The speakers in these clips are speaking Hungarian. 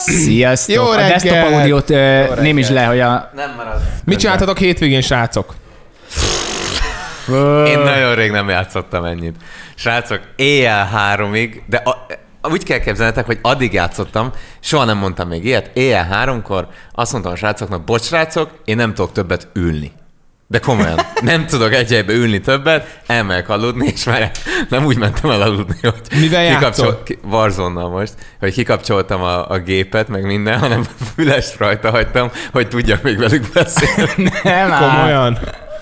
Sziasztok! Jó a reggel! desktop audiót nem is le, hogy a... Nem marad. Mit csináltatok hétvégén, srácok? Én nagyon rég nem játszottam ennyit. Srácok, éjjel 3-ig, de úgy kell képzelnetek, hogy addig játszottam, soha nem mondtam még ilyet, éjjel 3-kor azt mondtam a srácoknak, bocs srácok, én nem tudok többet ülni. De komolyan, nem tudok egy helybe ülni többet, elmegyek aludni, és már nem úgy mentem el aludni, hogy mivel játszol? Warzone-nal most, hogy kikapcsoltam a gépet, meg minden, hanem fülest rajta hagytam, hogy tudjak még velük beszélni. Nem Komolyan.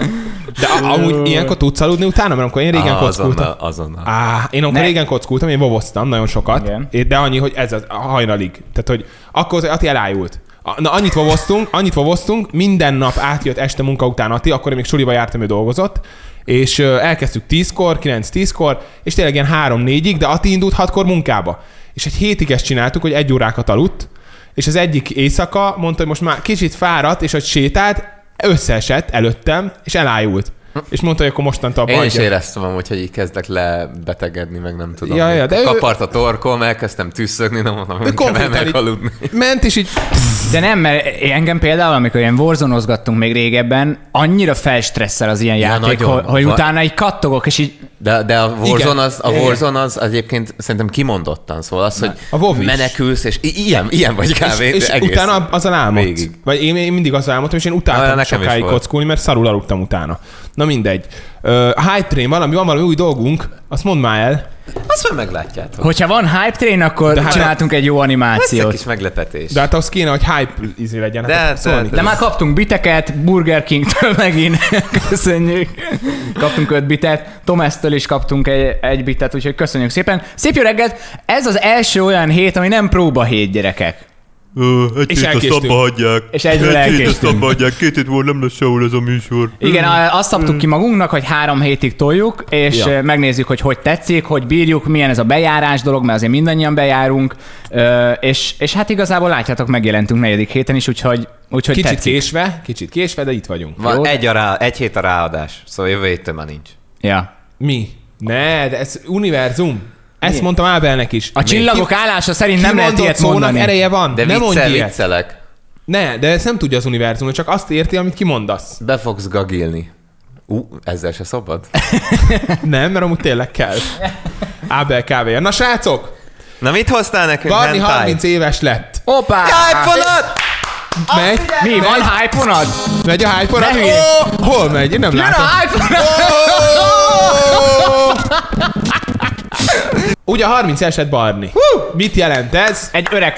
De amúgy ilyenkor tudsz aludni utána? Mert amikor én régen kockultam. Azonnal. Én amikor régen kockultam, én vovoztam nagyon sokat, igen. De annyi, hogy ez a hajnalig. Tehát, hogy akkor az Ati elájult. Na, annyit vovoztunk, minden nap átjött este munka után Ati, akkor én még suliba jártam, ő dolgozott, és elkezdtük 10-kor, 9-10-kor, és tényleg ilyen 3-4-ig, de Ati indult 6-kor munkába. És egy hétig ezt csináltuk, hogy 1 órákat aludt, és az egyik éjszaka mondta, hogy most már kicsit fáradt, és hogy sétált, összeesett előttem, és elájult. És mondta, hogy akkor mostantól Én is éreztem amúgy, hogy így kezdek lebetegedni, meg nem tudom. Ja, de kapart a torkom, elkezdtem tüsszögni, nem mondom, hogy kell megaludni. Ment, és így... De nem, mert engem például, amikor ilyen Warzone-ozgattunk még régebben, annyira felstresszel az ilyen játék, hogy utána így kattogok, és így... De a Warzone az egyébként szerintem kimondottan szól az, hogy menekülsz, és ilyen vagy kávé. És utána az a álmod. Vagy én mindig az álmodtam, és én utáltam sokáig kockulni, mert szarul aludtam utána. Na mindegy. Hype Train, van valami új dolgunk, azt mondd már el. Azt már meglátjátok. Hogyha van Hype Train, akkor csináltunk egy jó animációt. Ez egy kis meglepetés. De hát az kéne, hogy hype legyen. De már kaptunk biteket, Burger King-től megint. Köszönjük. Kaptunk 5 bitet, Tomasztól is kaptunk egy bitet, úgyhogy köszönjük szépen. Szép jó reggelt! Ez az első olyan hét, ami nem próbahét, gyerekek. Egy hét azt abba hagyják. És egyből elkéstünk. 2 hét múlva nem lesz sehol ez a műsor. Igen, azt szabtuk ki magunknak, hogy 3 hétig toljuk, és megnézzük, hogy tetszik, hogy bírjuk, milyen ez a bejárás dolog, mert azért mindannyian bejárunk, és hát igazából látjátok, megjelentünk 4. héten is, úgyhogy Kicsit késve, de itt vagyunk. Van egy hét a ráadás, szóval jövő héttől már nincs. Ja. Mi? Ne, de ez univerzum. Ezt mondtam Ábelnek is. A csillagok állása szerint nem lehet ilyet mondani. Ereje van. De nem viccelek. Ne, de ezt nem tudja az univerzum, csak azt érti, amit kimondasz. Be fogsz gagilni. Ezzel se szabad? Nem, mert amúgy tényleg kell. Ábel kávéja. Na srácok! Na mit hoztál nekünk? Barni 30 éves lett. Hoppá! Hype-onad! Megy? Mi? Van hype-onad? Megy a hype-onad? Hol megy? Én nem látom. Jön a hype-onad! Ugye 30 eset Barni. Mit jelent ez? Egy öreg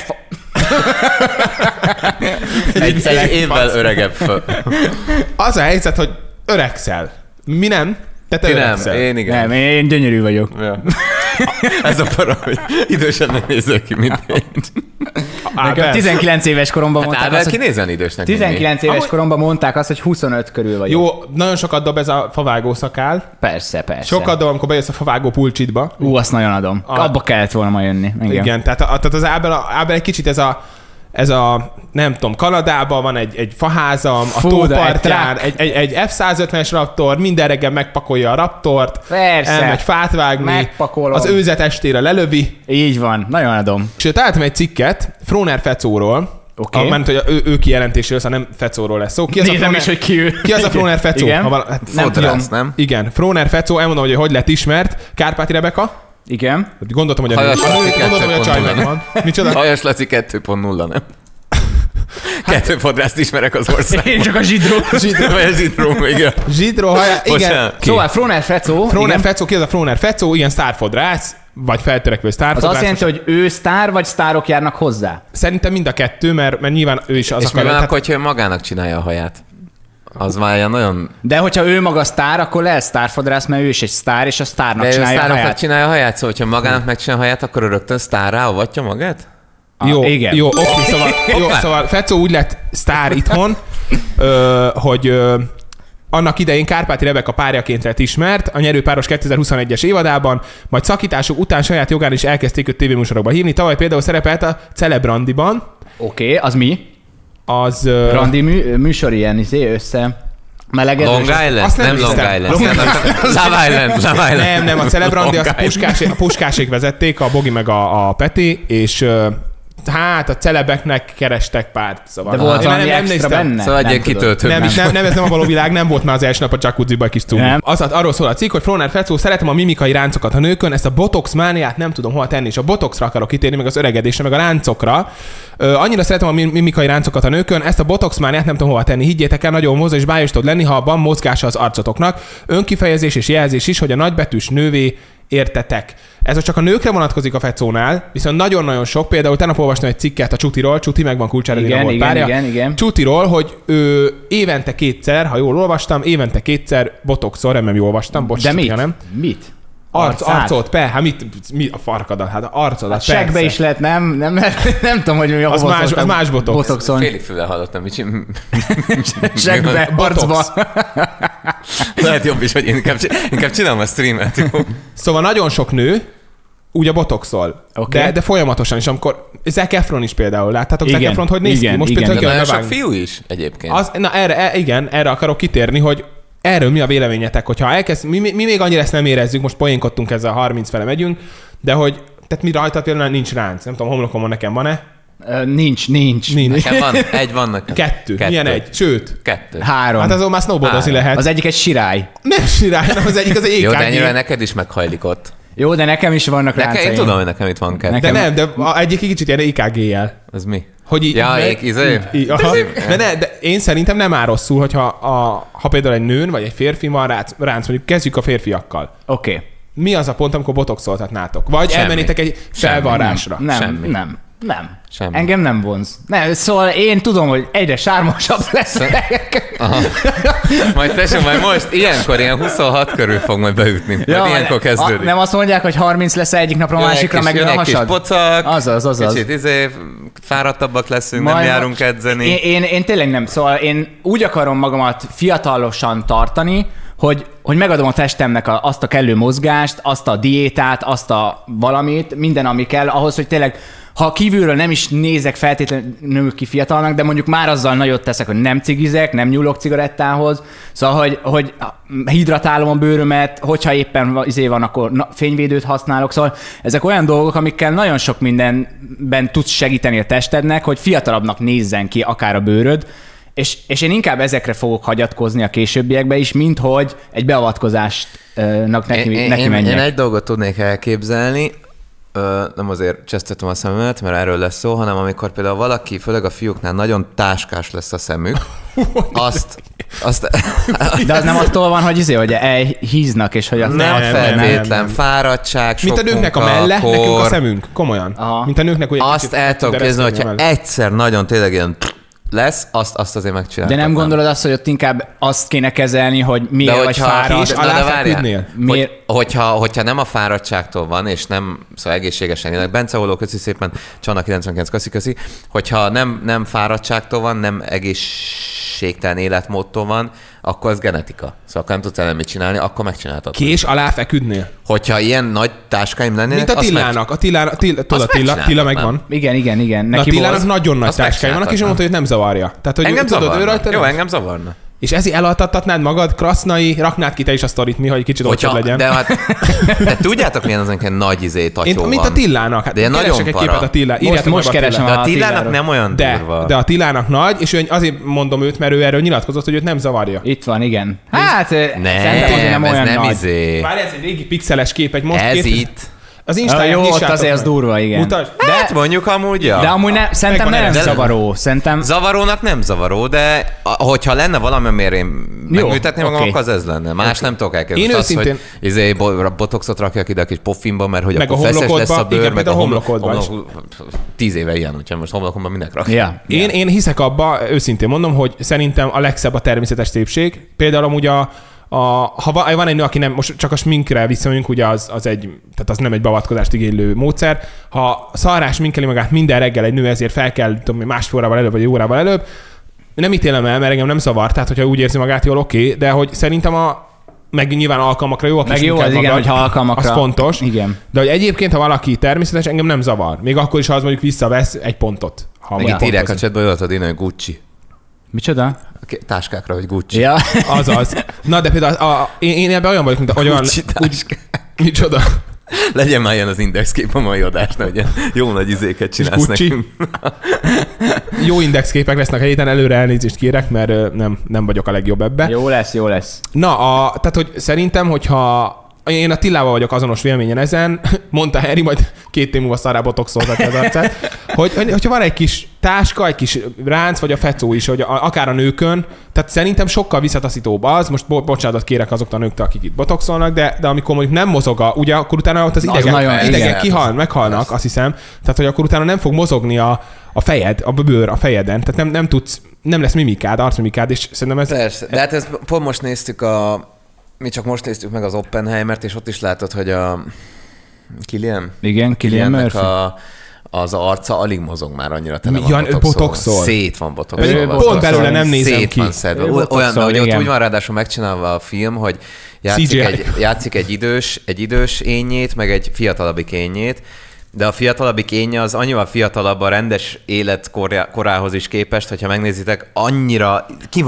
Egy évvel öregebb föl. Az a helyzet, hogy öregszel. Mi nem? Te öregszel. Én igen. Nem, én gyönyörű vagyok. Ja. Ez a para, hogy idősen nem nézel ki, mint én. Nekem 19 éves koromban mondták azt, hogy... kinézzen idősnek 19 éves koromban mondták azt, hogy 25 körül vagyok. Jó, nagyon sokat dob ez a favágó szakál. Persze. Sokat dob, amikor bejössz a favágó pulcsitba. Azt nagyon adom. Abba kellett volna ma jönni. Igen, tehát az Ábel egy kicsit ez a nem tudom, Kanadában van egy faházam, a tópartján, egy F-150-es Raptor, minden reggel megpakolja a Raptort, elmegy fát vágni, megpakolom. Az őzet estére lelövi. Így van, nagyon adom. Sőt, találtam egy cikket Froner Fecóról, mert hogy ő kijelentéséről, szóval nem Fecóról lesz szó. Nézem is, hogy ki ő. Ki az a Froner Fecó? Fodrász, nem? Igen, Froner Fecó, elmondom, hogy lett ismert. Kárpáti Rebeka. Igen. Gondoltam, hogy a csaj megvan. Micsoda? Hajas Laci 2.0, nem? 2 fodrászt ismerek az országban. Én csak a Zsidró. Vagy a Zsidró, igen. Zsidró, igen. Szóval Froner Fecó. Froner Fecó, ki az a Froner Fecó? Ilyen sztárfodrász, vagy feltörekvő sztárfodrász. Az azt jelenti, hogy ő sztár, vagy sztárok járnak hozzá? Szerintem mind a kettő, mert nyilván ő is az és mi van akkor, hogyha ő magának csinálja a haját? Az már ilyen nagyon... De hogyha ő maga sztár, akkor lesz sztárfodrász, mert ő is egy sztár, és a sztárnak csinálja a haját. Csinálja a haját, szóval hogyha magának megcsinálja a haját, akkor rögtön sztárrá avatja magát? Jó, oké, szóval Fecó úgy lett sztár itthon, hogy annak idején Kárpáti Rebeka párjaként lett ismert, a nyerőpáros 2021-es évadában, majd szakításuk után saját jogán is elkezdték őt tévéműsorokba hívni. Tavaly például szerepelt a Celebrandiban. Oké, az mi? Az... Randi műsor ilyen össze... Melegedős. Long Island? Nem Long Island. Love Island. Nem, a Celebrandi azt a Puskásék vezették, a Bogi meg a Peti, és Hát a celebeknek kerestek párt. Szóval. De volt valami extra néztem. benne? Szóval egy ilyen kitöltő. Nem, ez nem a való világ, nem volt már az első nap a jacuzziba kis cumi. Arról szól a cikk, hogy Flónár Fecó, szeretem a mimikai ráncokat a nőkön, ezt a botox mániát nem tudom hol tenni, és a botoxra akarok kitérni, meg az öregedésre, meg a ráncokra. Annyira szeretem a mimikai ráncokat a nőkön, ezt a botox mániát nem tudom hova tenni. Higgyétek el, nagyon vonzó és bájos tud lenni, ha van mozgása az arcotoknak. Önkifejezés és jelzés is, hogy a nagybetűs nővé értetek. Ez csak a nőkre vonatkozik a Fecónál, viszont nagyon-nagyon sok, például tegnap olvastam egy cikket a Csutiról, Csuti meg van Kulcsárdina volt párja. Igen. Csutiról, hogy ő évente 2-szer, ha jól olvastam, évente 2-szer botoxol, remélem jól olvastam, bocs, de mit? Nem? Mit? Arcot, hát mi a farkadat? Hát arcodat, segbe is lehet, nem tudom, hogy mi a az más botox. Botoxon. Félig füle hallottam, mit Segbe, arcba. Lehet jobb is, hogy én inkább csinálom a streamet. Jó? Szóval nagyon sok nő úgy a botoxol. Okay. De folyamatosan is, amikor Zac Efron is például, láttátok Zac Efront, hogy néz ki? Most például nagyon sok fiú is egyébként. Erre akarok kitérni, hogy erről mi a véleményetek, hogyha elkezd, mi még annyira ezt nem érezzük, most poénkodtunk ezzel, 30 fele megyünk, de hogy, tehát mi rajta például nincs ránc. Nem tudom, homlokomon nekem van-e? Nincs. Nekem van, egy van nekem. Kettő. Milyen egy? Sőt. 2. 3. Hát azon már snowboardozni lehet. Az egyik egy sirály. Nem sirály, hanem az egyik az EKG. Jó, de ennyire neked is meghajlik ott. Jó, de nekem is vannak ráncaim. Én tudom, hogy nekem itt van 2. De nem, de egyik kicsit ilyen EKG-jel. Az mi? Hogy így, de én szerintem nem áll rosszul, hogyha ha például egy nőn vagy egy férfi van ránc, mondjuk kezdjük a férfiakkal. Oké. Mi az a pont, amikor botoxoltatnátok? Vagy elmennétek egy felvarrásra? Nem. Semmi. Engem nem vonz. Nem, szóval én tudom, hogy egyre sármosabb lesz. Majd tessék, majd most ilyenkor ilyen 26 körül fog majd beütni. Ja, ilyenkor kezdődik. Nem azt mondják, hogy 30 lesz egyik napra, a másikra megjön a hasad? Egy kis pocak, azaz. Kicsit fáradtabbak leszünk, majd nem járunk edzeni. Én tényleg nem. Szóval én úgy akarom magamat fiatalosan tartani, hogy megadom a testemnek azt a kellő mozgást, azt a diétát, azt a valamit, minden, ami kell ahhoz, hogy tényleg, ha kívülről nem is nézek feltétlenül ki fiatalnak, de mondjuk már azzal nagyot teszek, hogy nem cigizek, nem nyúlok cigarettához, szóval, hogy hidratálom a bőrömet, hogyha éppen van, akkor fényvédőt használok, szóval ezek olyan dolgok, amikkel nagyon sok mindenben tudsz segíteni a testednek, hogy fiatalabbnak nézzen ki akár a bőröd, és én inkább ezekre fogok hagyatkozni a későbbiekben is, mint hogy egy beavatkozásnak neki menjek. Én egy dolgot tudnék elképzelni, nem azért csesztettem a szememet, mert erről lesz szó, hanem amikor például valaki, főleg a fiúknál nagyon táskás lesz a szemük, azt... De az nem attól van, hogy híznak, és hogy... Nem feltétlen, fáradtság, sok mint a nőknek a melle, nekünk a szemünk, komolyan. Aha. Mint a nőknek ugye... Azt el tudom képzelni, hogyha egyszer nagyon tényleg ilyen lesz, azt azért megcsináltam. De nem gondolod azt, hogy ott inkább azt kéne kezelni, hogy miért vagy fáradt? Hogyha nem a fáradtságtól van, és nem, szóval egészségesen élek. Bence Olló, köszi szépen, Csana 99, köszi. Hogyha nem fáradtságtól van, nem egészségtelen életmódtól van, akkor az genetika. Szóval nem tudsz ellen mit csinálni, akkor megcsináltad. Kés alá feküdnél? Hogyha ilyen nagy táskáim lennének, mint a Tillának. Attila megvan. Igen. Neki a Tillának nagyon nagy táskáim vannak, és mondta, hogy nem zavarja. Tehát, hogy engem zavarna. Jó, engem zavarna. És ezért elaltattatnád magad, krasznai, raknád ki te is a sztorit, mi, hogy kicsit olcsóbb legyen. De tudjátok, milyen az ilyen nagy tacsó van? Mint a Tillának. Hát, de nagyon egy képet a Tillának. Most keresem a Tillának nem olyan durva. De a Tillának nagy, és azért mondom őt, mert ő erről nyilatkozott, hogy őt nem zavarja. Itt van, igen. Hát, nem olyan nagy. Várj, ez egy régi pixeles kép, egy most ez itt. Az Instáján jó, ott azért az durva, igen. Mutasd. Hát mondjuk amúgy, ja. De amúgy szerintem nem zavaró. Zavarónak nem zavaró, de hogyha lenne valami, amire én megműtetném magam, akkor az ez lenne. Más nem tudok elkezdeni. Én őszintén... hogy botoxot rakjak ide a kis poffinba, mert hogy meg akkor feszes lesz a bőr, igen, meg a homlokodban is. 10 éve ilyen, úgyhogy most homlokomban mindenki rakja. Én hiszek abba, őszintén mondom, hogy szerintem a legszebb a természetes szépség. Például amúgy ha van egy nő, aki nem, most csak a sminkre visszamegyünk, ugye tehát az nem egy beavatkozást igénylő módszer. Ha szarrás sminkeli magát minden reggel egy nő, ezért fel kell, tudom, másfél órával előbb, vagy egy órával előbb, nem ítélem el, mert engem nem zavar, tehát hogyha úgy érzi magát jól, oké, de hogy szerintem meg nyilván alkalmakra jó, meg jó az, igen, hogyha alkalmakra. Az fontos. Igen. De hogy egyébként, ha valaki természetes, engem nem zavar. Még akkor is, ha az mondjuk visszavesz egy pontot. Megint írják a chatba, hogy adod én, Gucci. Micsoda? Táskákra, hogy Gucci. Ja. Azaz. Na, de például én ebben olyan vagyok, mint olyan... Gucci táskák. Micsoda? Legyen már ilyen az indexkép a mai adásnál, hogy jó nagy izéket csinálsz nekünk. Jó indexképek lesznek a héten, előre elnézést kérek, mert nem vagyok a legjobb ebbe. Jó lesz. Na, tehát hogy szerintem, hogyha én a Tillával vagyok azonos véleményen ezen, mondta Harry, majd 2 év múlva szarrá botoxoltatja az arcát, hogyha van egy kis táska, egy kis ránc, vagy a fecó is, hogy akár a nőkön, tehát szerintem sokkal visszataszítóbb az, most bocsánatot kérek azoktól a nőktől, akik itt botoxolnak, de amikor mondjuk nem mozog, ugye akkor utána ott az idegen meghalnak, azt hiszem, tehát hogy akkor utána nem fog mozogni a fejed, a bőr a fejeden, tehát nem lesz mimikád, arcmimikád, és szerintem ez... Persze, de hát ezt pont most néztük mi csak most néztük meg az Oppenheimert, és ott is látod, hogy a Cillian? Igen, Cillian Murphy. Az arca alig mozog már annyira tele van botoxol. Szét van botoxolva. Pont belőle nem nézem ki. Van szedve. Olyan, hogy ott úgy van ráadásul megcsinálva a film, hogy játszik egy idős énnyét, meg egy fiatalabbik énnyét, de a fiatalabbik énje az annyival fiatalabb a rendes életkorához is képest, hogyha megnézitek, annyira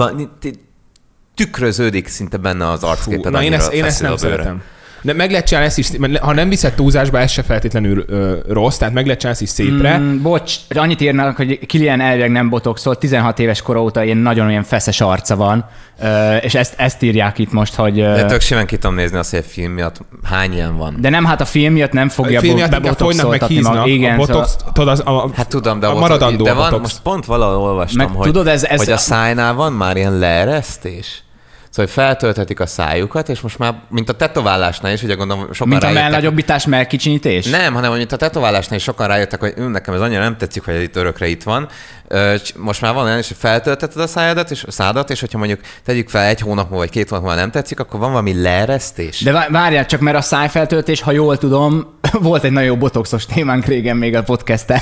tükröződik szinte benne az arcképed. Na én ezt nem szeretem. De meg lehet csinálni ezt is, ha nem viszed túlzásba, ez se feltétlenül rossz, tehát meg lehet csinálni ezt is szépre. Bocs, annyit írnak, hogy Cillian elvileg nem botoxol, 16 éves kora óta ilyen nagyon olyan feszes arca van, és ezt írják itt most, hogy... De tök simán ki tudom nézni azt, hogy a film miatt hány ilyen van. De nem, hát a film miatt nem fogja bebotoxoltatni magát. Igen, a botox, hát tudom, de maradandó de botox. Van, most pont valahol olvastam, hogy a szájnál van már ilyen leeresztés. Szóval feltölthetik a szájukat, és most már, mint a tetoválásnál is, ugye gondolom sokan mint rájöttek. Mint a mellnagyobbítás, mellkicsinyítés? Nem, hanem mint a tetoválásnál is sokan rájöttek, hogy nekem ez annyira nem tetszik, hogy ez itt örökre itt van. Most már van olyan is, hogy feltöltheted a szádat, és hogyha mondjuk tegyük fel 1 hónap múlva, vagy 2 hónap múlva nem tetszik, akkor van valami leeresztés. De várjál csak, mert a szájfeltöltés, ha jól tudom, volt egy nagyon jó botoxos témánk régen még a podcast-en.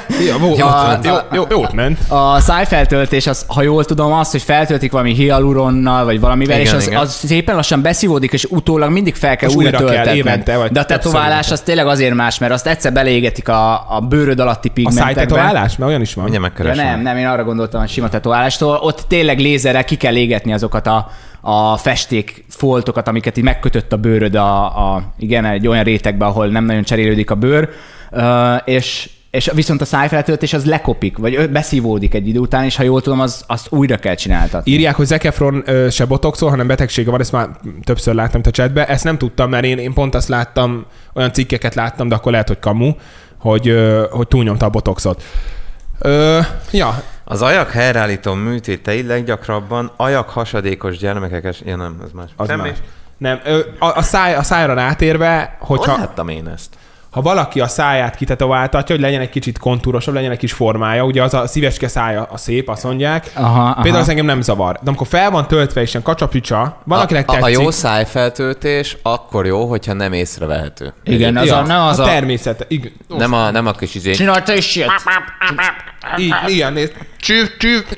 Jót ment. A szájfeltöltés, az, ha jól tudom, az, hogy feltöltik valami hialuronnal, vagy valamivel, igen, és az szépen lassan beszívódik, és utólag mindig fel kell újra töltetni. De a tetoválás az tényleg azért más, mert azt egyszer belégetik a bőröd alatti pigmentekbe. A szájtetoválás? Mert olyan is van. Nem, én arra gondoltam a sima tetoválástól. Ott tényleg lézerrel ki kell égetni azokat a festék foltokat, amiket így megkötött a bőröd igen, egy olyan rétegbe, ahol nem nagyon cserélődik a bőr, és viszont a szájfeltöltés az lekopik, vagy beszívódik egy idő után, és ha jól tudom, azt újra kell csináltatni. Írják, hogy Zac Efron se botoxol, hanem betegsége van, ezt már többször láttam itt a chatbe. Ezt nem tudtam, mert én pont azt láttam, olyan cikkeket láttam, de akkor lehet, hogy kamu, hogy túlnyomta a botoxot. Ja. Az ajak helyreállító műtétei leggyakrabban ajak-hasadékos gyermekek nem, ez más. Az más. Nem, a szájra rátérve, hogyha... Hogy láttam én ezt? Ha valaki a száját kitetováltatja, hogy legyen egy kicsit kontúrosabb, legyen egy kis formája, ugye az a szíveske szája a szép, azt mondják. Például az engem nem zavar. De amikor fel van töltve és ilyen kacsapicsa, valakinek tetszik. A jó szájfeltöltés akkor jó, hogyha nem észrevehető. Igen, nem az a természet. Igen. Nem a kis izé. Csinálta is shit. Igen, nézd. Csüp.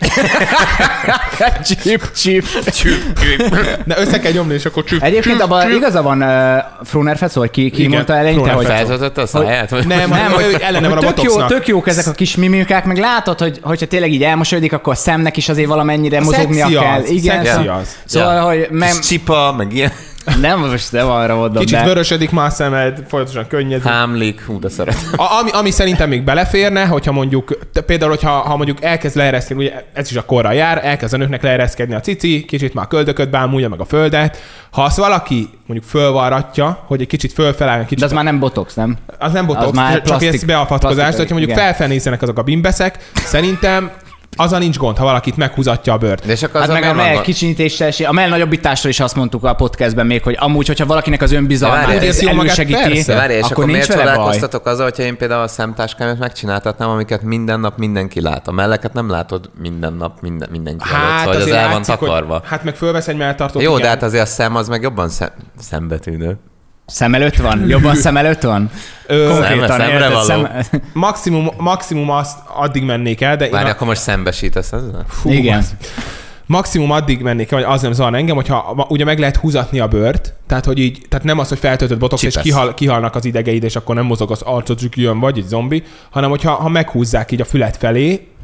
De össze kell nyomni, és akkor csüp. Egyébként abban igaza van Froner Fecó, hogy ki mondta eleinte, hogy feltöltötte a száját? Nem, hogy ellene van a botoxnak. Tök jók ezek a kis mimikák, meg látod, hogyha tényleg így elmosódik, akkor a szemnek is azért valamennyire mozognia kell. Igen, szóval, hogy csipa, meg ilyen. Nem, most nem arra mondom. Kicsit vörösödik már a szemed, folyamatosan könnyed. Hámlik, de szeretem. Ami szerintem még beleférne, hogyha mondjuk, például, ha mondjuk elkezd leereszkedni, ugye ez is a korral jár, elkezd a nőknek leereszkedni a cici, kicsit már a köldököt bámulja, meg a földet. Ha azt valaki mondjuk fölvarratja, hogy egy kicsit fölfeláll, kicsit... De az már nem botox, nem? Az nem botox, csak ez beavatkozás, de hogyha mondjuk felfelnézzenek azok a bimbeszek, szerintem azzal nincs gond, ha valakit meghúzatja a bőrt. És akkor hát meg a mell kicsinyítéssel, a mell nagyobbításról is azt mondtuk a podcastben még, hogy amúgy, hogyha valakinek az önbizalmát elősegíti, és akkor miért csodálkoztatok azzal, hogyha én például a szemtáskámat megcsináltatnám, amiket minden nap mindenki lát. A melleket nem látod minden nap mindenki előtt, szóval az el van takarva. Hát meg fölvesz egy melltartót. Jó, de hát azért a szem az meg jobban szembetűnő. Szem előtt van? Jobban szem előtt van? Szemre való. Maximum azt addig mennék el, de... Várj, akkor most szembesítesz ezzel? Igen. Maximum addig mennék el, hogy az nem zavarna engem, hogyha ugye meg lehet húzatni a bőrt, tehát nem az, hogy feltöltött botox, és kihalnak az idegeid, és akkor nem mozog az arcod, csak jön vagy egy zombi, hanem hogyha meghúzzák így a fület felé,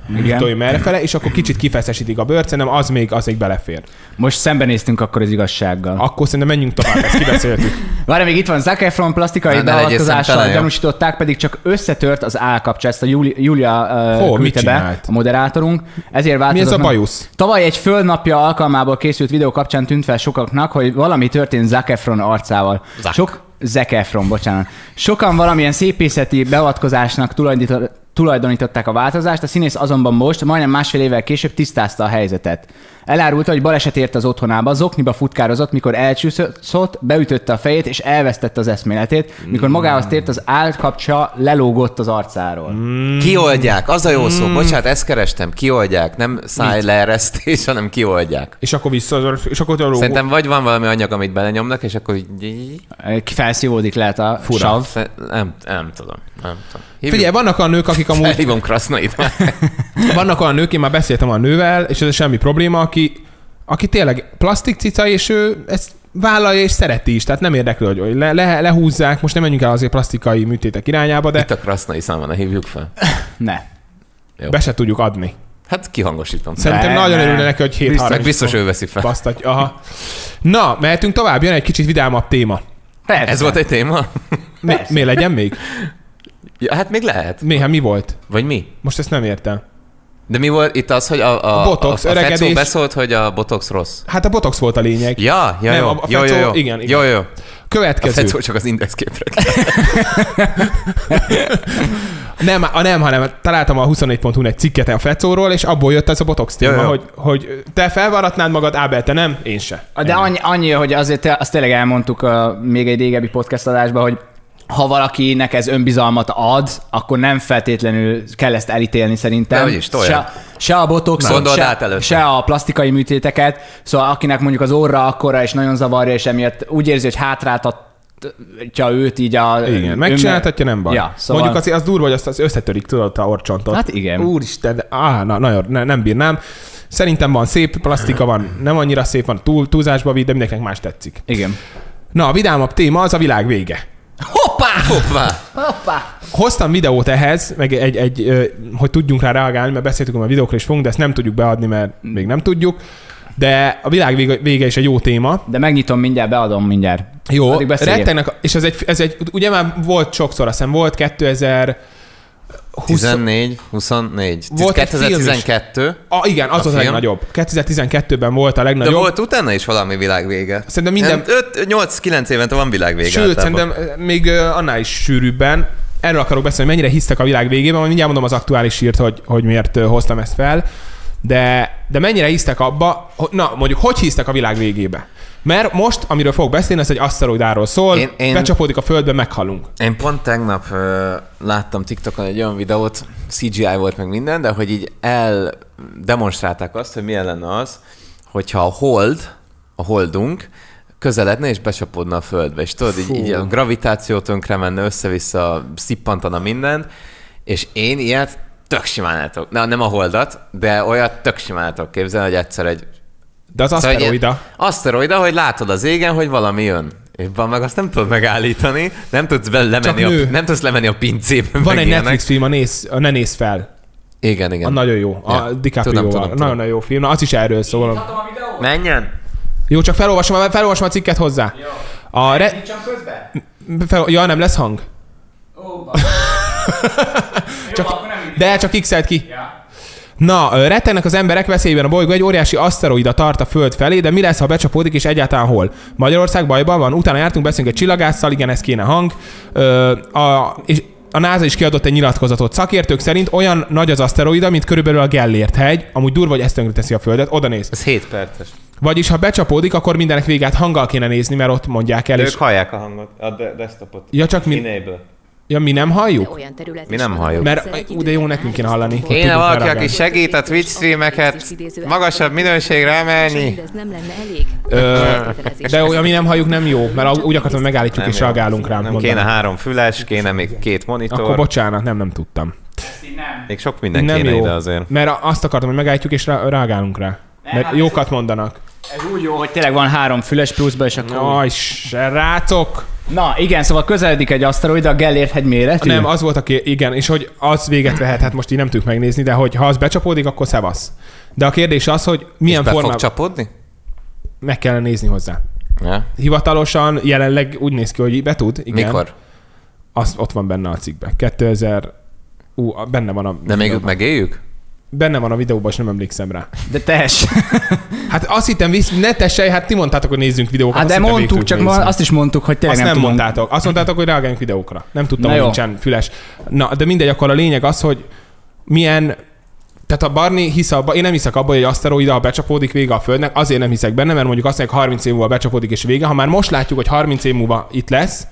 merrefele, és akkor kicsit kifeszesítik a bőrt, szerintem az még belefér. Most szembenéztünk akkor az igazsággal. Akkor szerintem menjünk tovább, ezt kibeszéltük. Várj, még itt van Zac Efron plastikai beavatkozással gyanúsították, pedig csak összetört az állkapcsa, ezt a Júlia küldte be, a moderátorunk. Ezért változott. Mi ez a bajusz? Tavaly egy földnapja alkalmából készült videó kapcsán tűnt fel sokaknak, hogy valami történt Zac Efron arcával. Zac Efron, bocsánat. Sokan valamilyen szépészeti beavatkozásnak tulajdonították a változást, a színész azonban most, majdnem másfél évvel később tisztázta a helyzetet. Elárulta, hogy baleset ért az otthonába, zokniba futkározott, mikor elcsúszott, beütötte a fejét és elvesztette az eszméletét, mikor magához tért, az állkapcsa lelógott az arcáról. Kioldják, az a jó szó. Bocsánat, ezt kerestem. Kioldják, nem szájleeresztés, hanem kioldják. És akkor és akkor szerintem vagy van valami anyag, amit belenyomnak, és akkor felszívódik lehet a sav. Nem tudom. Figyelj, vannak olyan nők, akik amúgy... Felhívom Krasznait már. Vannak olyan nők, én már beszéltem a nővel, és ez semmi probléma, aki tényleg plastik cica, és ő ezt vállalja és szereti is, tehát nem érdekli, hogy lehúzzák, most nem menjünk el azért plastikai műtétek irányába, de... Itt a Krasznai számon, hívjuk fel. Ne. Jó. Be se tudjuk adni. Hát kihangosítom. Szerintem nagyon örülne neki, hogy 7-3. Biztos ő veszi fel. Basztatja. Aha. Na, mehetünk tovább, jön egy kicsit vidámabb téma. Persze. Ez volt egy téma? Mi legyen még? Ja, hát még lehet. Mi volt? Vagy mi? Most ezt nem értem. De mi volt itt az, hogy a botox, a Fecó beszólt, hogy a botox rossz? Hát a botox volt a lényeg. Ja, nem, jó. A Fecó, jó. Igen. Jó. Következő. A Fecó csak az indexképre. nem, hanem találtam a 24.hu egy cikket a Fecóról, és abból jött ez a botox téma, hogy te felvarratnád magad, Ábel, te nem, én se. De annyi, hogy azért azt tényleg elmondtuk még egy régebbi podcast adásban, hogy ha valakinek ez önbizalmat ad, akkor nem feltétlenül kell ezt elítélni szerintem. Se a botoxot, se a plastikai műtéteket. Szóval akinek mondjuk az orra akkora és nagyon zavarja, és emiatt úgy érzi, hogy hátráltatja őt így a... Igen, megcsináltatja, nem baj. Ja, szóval... Mondjuk az durva, hogy azt összetörik, tudod, a orrcsontot. Hát igen. Úristen, nem bírnám. Szerintem van szép plastika, van nem annyira szép, van túlzásba vitt, de mindenkinek más tetszik. Igen. Na, a vidámabb téma az a világ vége. Hoppá! Hoztam videót ehhez, meg hogy tudjunk rá reagálni, mert beszéltünk a videókra is fogunk, de ezt nem tudjuk beadni, mert még nem tudjuk. De a világ vége is egy jó téma. De megnyitom mindjárt, beadom mindjárt. Jó, rettegnek, és ez egy, ugye már volt sokszor, azt hiszem volt 24. Volt 2012. Igen, az az a legnagyobb. 2012-ben volt a legnagyobb. De volt utána is valami világvége. Szerintem minden... 8-9 évente van világvége. Sőt, szerintem még annál is sűrűbben. Erről akarok beszélni, mennyire hisztek a világ végében, majd mindjárt mondom az aktuális hírt, hogy miért hoztam ezt fel. De mennyire hisztek abba, mondjuk, hogy hisztek a világ végébe? Mert most, amiről fogok beszélni, ez egy aszteroidáról szól, becsapódik a földbe, meghalunk. Én pont tegnap láttam TikTokon egy olyan videót, CGI volt meg minden, de hogy így eldemonstrálták azt, hogy milyen lenne az, hogyha a holdunk közeledne és becsapódna a földbe. És tudod, így a gravitáció tönkre menne, össze-vissza szippantana mindent, és én ilyet tök simán el tudok. Nem a holdat, de olyat tök simán el tudok képzelni, hogy egyszer egy... De az aszteroida. Aszteroida, hogy látod az égen, hogy valami jön. Éppen meg azt nem tudod megállítani, nem tudsz lemenni a pincébe. Van egy Netflix film, Ne nézz fel. Igen. A nagyon jó. A DiCaprio-val. Nagyon jó film. Na, az is erről szól. Menjen! Jó, csak felolvasom a cikket hozzá. Nincs közben? Ja, nem lesz hang? Csak X-elt ki. Ja. Na, rettegnek az emberek, veszélyben a bolygó, egy óriási aszteroida tart a Föld felé, de mi lesz, ha becsapódik, és egyáltalán hol? Magyarország bajban van, utána jártunk, beszélünk egy csillagásszal, igen, ez kéne hang. És a NASA is kiadott egy nyilatkozatot. Szakértők szerint olyan nagy az aszteroida, mint körülbelül a Gellért hegy, amúgy durva, hogy ezt teszi a Földet, oda néz. Ez 7 perces. Vagyis, ha becsapódik, akkor mindenek végát hanggal kéne nézni, mert ott mondják el. Ők hallják a hangot, a desktopot. Ja, csak mi nem halljuk? Mi nem halljuk. Mert de jó, nekünk kéne hallani. Kéne valaki, aki segít a Twitch streameket magasabb minőségre emelni. De mi nem halljuk, nem jó, mert úgy akartam, megállítjuk és reagálunk rám. Kéne 3 füles, kéne még 2 monitor. Akkor bocsánat, nem tudtam. Még sok minden kéne ide azért. Mert azt akartam, hogy megállítjuk és reagálunk rá. Mert jókat mondanak. Ez úgy jó, hogy tényleg van 3 füles pluszba, és akkor... Aj, srácok! Na igen, szóval közeledik egy aszteroida, a Gellért-hegy méretű. Nem, az volt igen, és hogy az véget vehet, hát most így nem tudjuk megnézni, de hogy ha az becsapódik, akkor szevasz. De a kérdés az, hogy milyen és be formában... fog csapódni? Meg kellene nézni hozzá. Ja. Hivatalosan jelenleg úgy néz ki, hogy be tud. Igen. Mikor? Az ott van benne a cikkben. 2000... benne van a... De még megéljük? Benne van a videóban, és nem emlékszem rá. De tess. Hát azt hittem, ne tessej, hát ti mondtátok, hogy nézzünk videókat. Hát de mondtuk, csak azt is mondtuk, hogy tényleg azt nem tudunk. mondtátok. Azt mondtátok, hogy reagáljunk videókra. Nem tudtam, hogy jó. nincsen füles. Na, de mindegy, akkor a lényeg az, hogy milyen... Tehát a Barni hisz abba, én nem hiszek abba, hogy egy aszteroida becsapódik, vége a Földnek, azért nem hiszek benne, mert mondjuk azt mondják, 30 év múlva becsapódik és vége. Ha már most látjuk, hogy 30 év múlva itt lesz,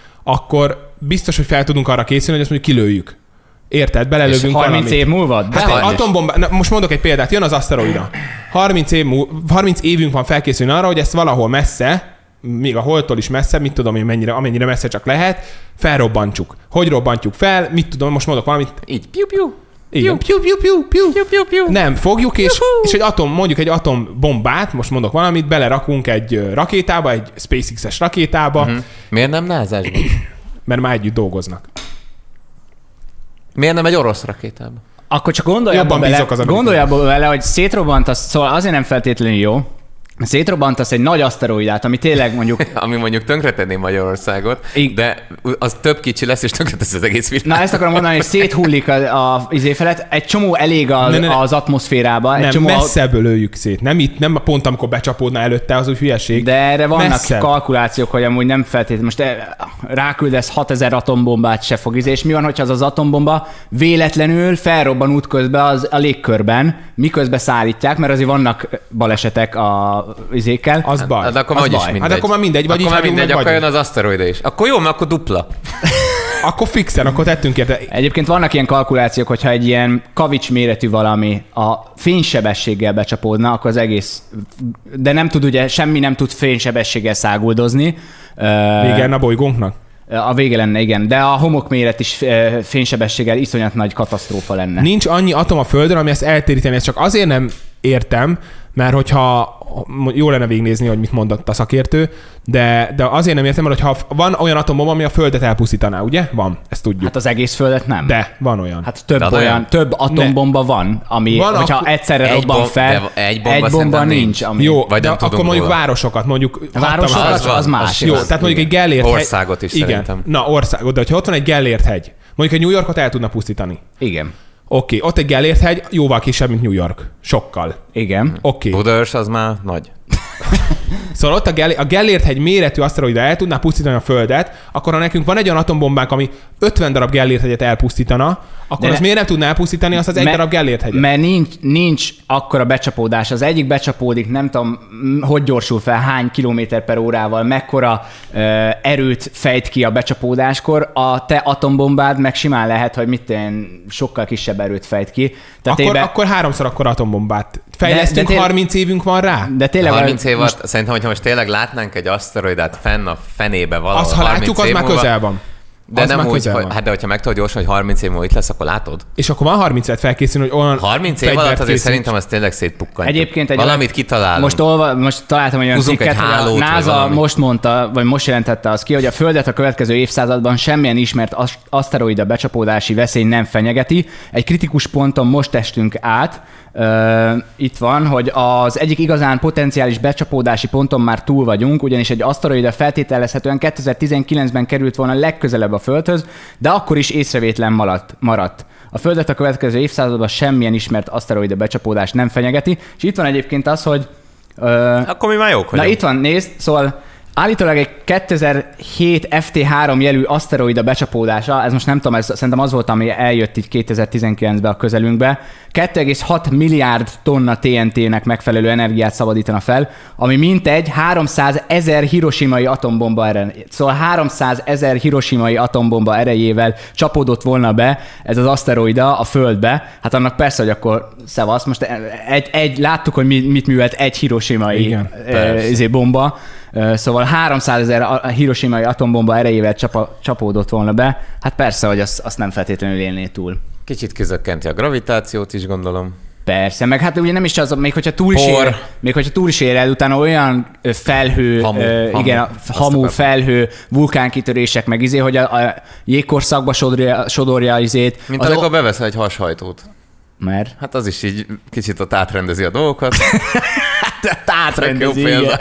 akkor biztos, hogy fel tudunk arra készülni, hogy azt mondjuk kilőjük. Érted? Belelövünk és 30 valamit. év múlva? Hát egy atombomba, most mondok egy példát, jön az aszteroida. 30 évünk van felkészülni arra, hogy ezt valahol messze, még a Holdtól is messze, mit tudom én amennyire messze csak lehet, felrobbantsuk. Hogy robbantjuk fel? Mit tudom, most mondok valamit. Így, piu-piu. Igen. Piu. Nem, fogjuk, és egy mondjuk egy atombombát, most mondok valamit, belerakunk egy rakétába, egy SpaceX-es rakétába. Miért nem názásban? Mert már együtt dolgoznak. Miért nem egy orosz rakétába? Akkor csak gondolj abba bele, hogy szétrobbantasz, szóval azért nem feltétlenül jó, szétrobbantasz egy nagy aszteroidát, ami tényleg mondjuk... ami mondjuk tönkretenné Magyarországot, de az több kicsi lesz, és tönkretesz az egész világot. Na ezt akarom mondani, hogy széthullik az izé felett, egy csomó elég az atmoszférába. Egy Nem, csomó messzebből lőjük szét. Nem itt, nem pont amikor becsapódna előtte, az úgy hülyeség. De erre vannak messzebb kalkulációk, hogy amúgy nem feltétlenül. Most ráküldesz 6000 atombombát, se fog és mi van, hogyha az atombomba véletlenül felrobban útközben a légkörben, miközben szállítják, mert azért vannak balesetek a izékkel. Az baj. Hát akkor az is baj. mindegy. Hát akkor már mindegy, vagy akkor így már mindegy, vagy akkor jön az aszteroida is. Akkor jó, mert akkor dupla. Akkor fixen, akkor tettünk érte. Egyébként vannak ilyen kalkulációk, hogyha egy ilyen kavics méretű valami a fénysebességgel becsapódna, akkor az egész, de nem tud ugye, semmi nem tud fénysebességgel száguldozni. Igen, a bolygónknak. A vége lenne, igen. De a homokméret is fénysebességgel iszonyat nagy katasztrófa lenne. Nincs annyi atom a Földön, ami ezt eltéríteni. Ezt csak azért nem értem, mert hogyha jó lenne végignézni, hogy mit mondott a szakértő, de azért nem értem, mert hogyha van olyan atombomba, ami a Földet elpusztítaná, ugye? Van, ezt tudjuk. Hát az egész Földet nem. De van olyan. Hát több atombomba van, ami, van, hogyha egyszerre robban fel, egy bomba nincs. Ami... Jó, vagy de akkor mondjuk róla. Városokat, mondjuk... Városokat, az más. Jó, tehát mondjuk egy Gellért hegy. Országot is igen. szerintem. Na, országot, de hogyha ott van egy Gellért hegy, mondjuk egy New Yorkot el tudna pusztítani. Igen. Oké, ott egy Gellért hegy jóval kisebb, mint New York. Sokkal. Igen. Oké. Budaörs az már nagy. Szóval ott a Gellért-hegy méretű aszteroida el tudná pusztítani a Földet, akkor ha nekünk van egy olyan atombombánk, ami 50 darab Gellért-hegyet elpusztítana, akkor az miért nem tudná elpusztítani azt az egy darab Gellért-hegyet? Mert nincs akkora becsapódás. Az egyik becsapódik, nem tudom, hogy gyorsul fel, hány kilométer per órával, mekkora erőt fejt ki a becsapódáskor, a te atombombád meg simán lehet, hogy sokkal kisebb erőt fejt ki. Tehát akkor háromszor akkora atombombát fejlesztünk, 30 évünk van rá? De tényleg 30 év alatt, szerintem, hogyha most tényleg látnánk egy aszteroidát fenn a fenébe valahol. Azt, ha látjuk, az már közel van. De nem úgy, hát de hogyha meg tudod gyorsan, hogy 30 év múlva itt lesz, akkor látod. És akkor van 30 évet felkészülni, hogy olyan 30 év alatt azért szerintem az tényleg szétpukkantja. Egyébként valamit kitalálunk. Most találtam egy olyan cikket, hogy a NASA most mondta, vagy most jelentette azt ki, hogy a Földet a következő évszázadban semmilyen ismert aszteroida becsapódási veszély nem fenyegeti. Egy kritikus ponton most estünk át. Itt van, hogy az egyik igazán potenciális becsapódási ponton már túl vagyunk, ugyanis egy aszteroida feltételezhetően 2019-ben került volna legközelebb a Földhöz, de akkor is észrevétlen maradt. A Földet a következő évszázadban semmilyen ismert aszteroida becsapódás nem fenyegeti, és itt van egyébként az, hogy... akkor mi már jók vagyunk. Na itt van, nézd, szóval állítólag egy 2007 FT3 jelű aszteroida becsapódása, ez most nem tudom, szerintem az volt, ami eljött így 2019-ben a közelünkbe, 2,6 milliárd tonna TNT-nek megfelelő energiát szabadítana fel, ami mintegy 300 000 hiroshimai atombomba erejével. Szóval 300 000 hiroshimai atombomba erejével csapódott volna be ez az aszteroida a Földbe. Hát annak persze, hogy akkor szevasz, most láttuk, hogy mit művelt egy hiroshimai bomba. Szóval 300 000 hiroshimai atombomba erejével csapódott volna be. Hát persze, hogy azt nem feltétlenül élné túl. Kicsit kizökkenti a gravitációt is, gondolom. Persze, meg hát ugye nem is az, még hogyha túl is ér el, utána olyan felhő, hamu, felhő, vulkánkitörések, meg hogy a jégkorszakba sodorja izét. Mint amikor beveszel egy hashajtót. Mert? Hát az is így kicsit ott átrendezi a dolgokat. Átrendezi, igen.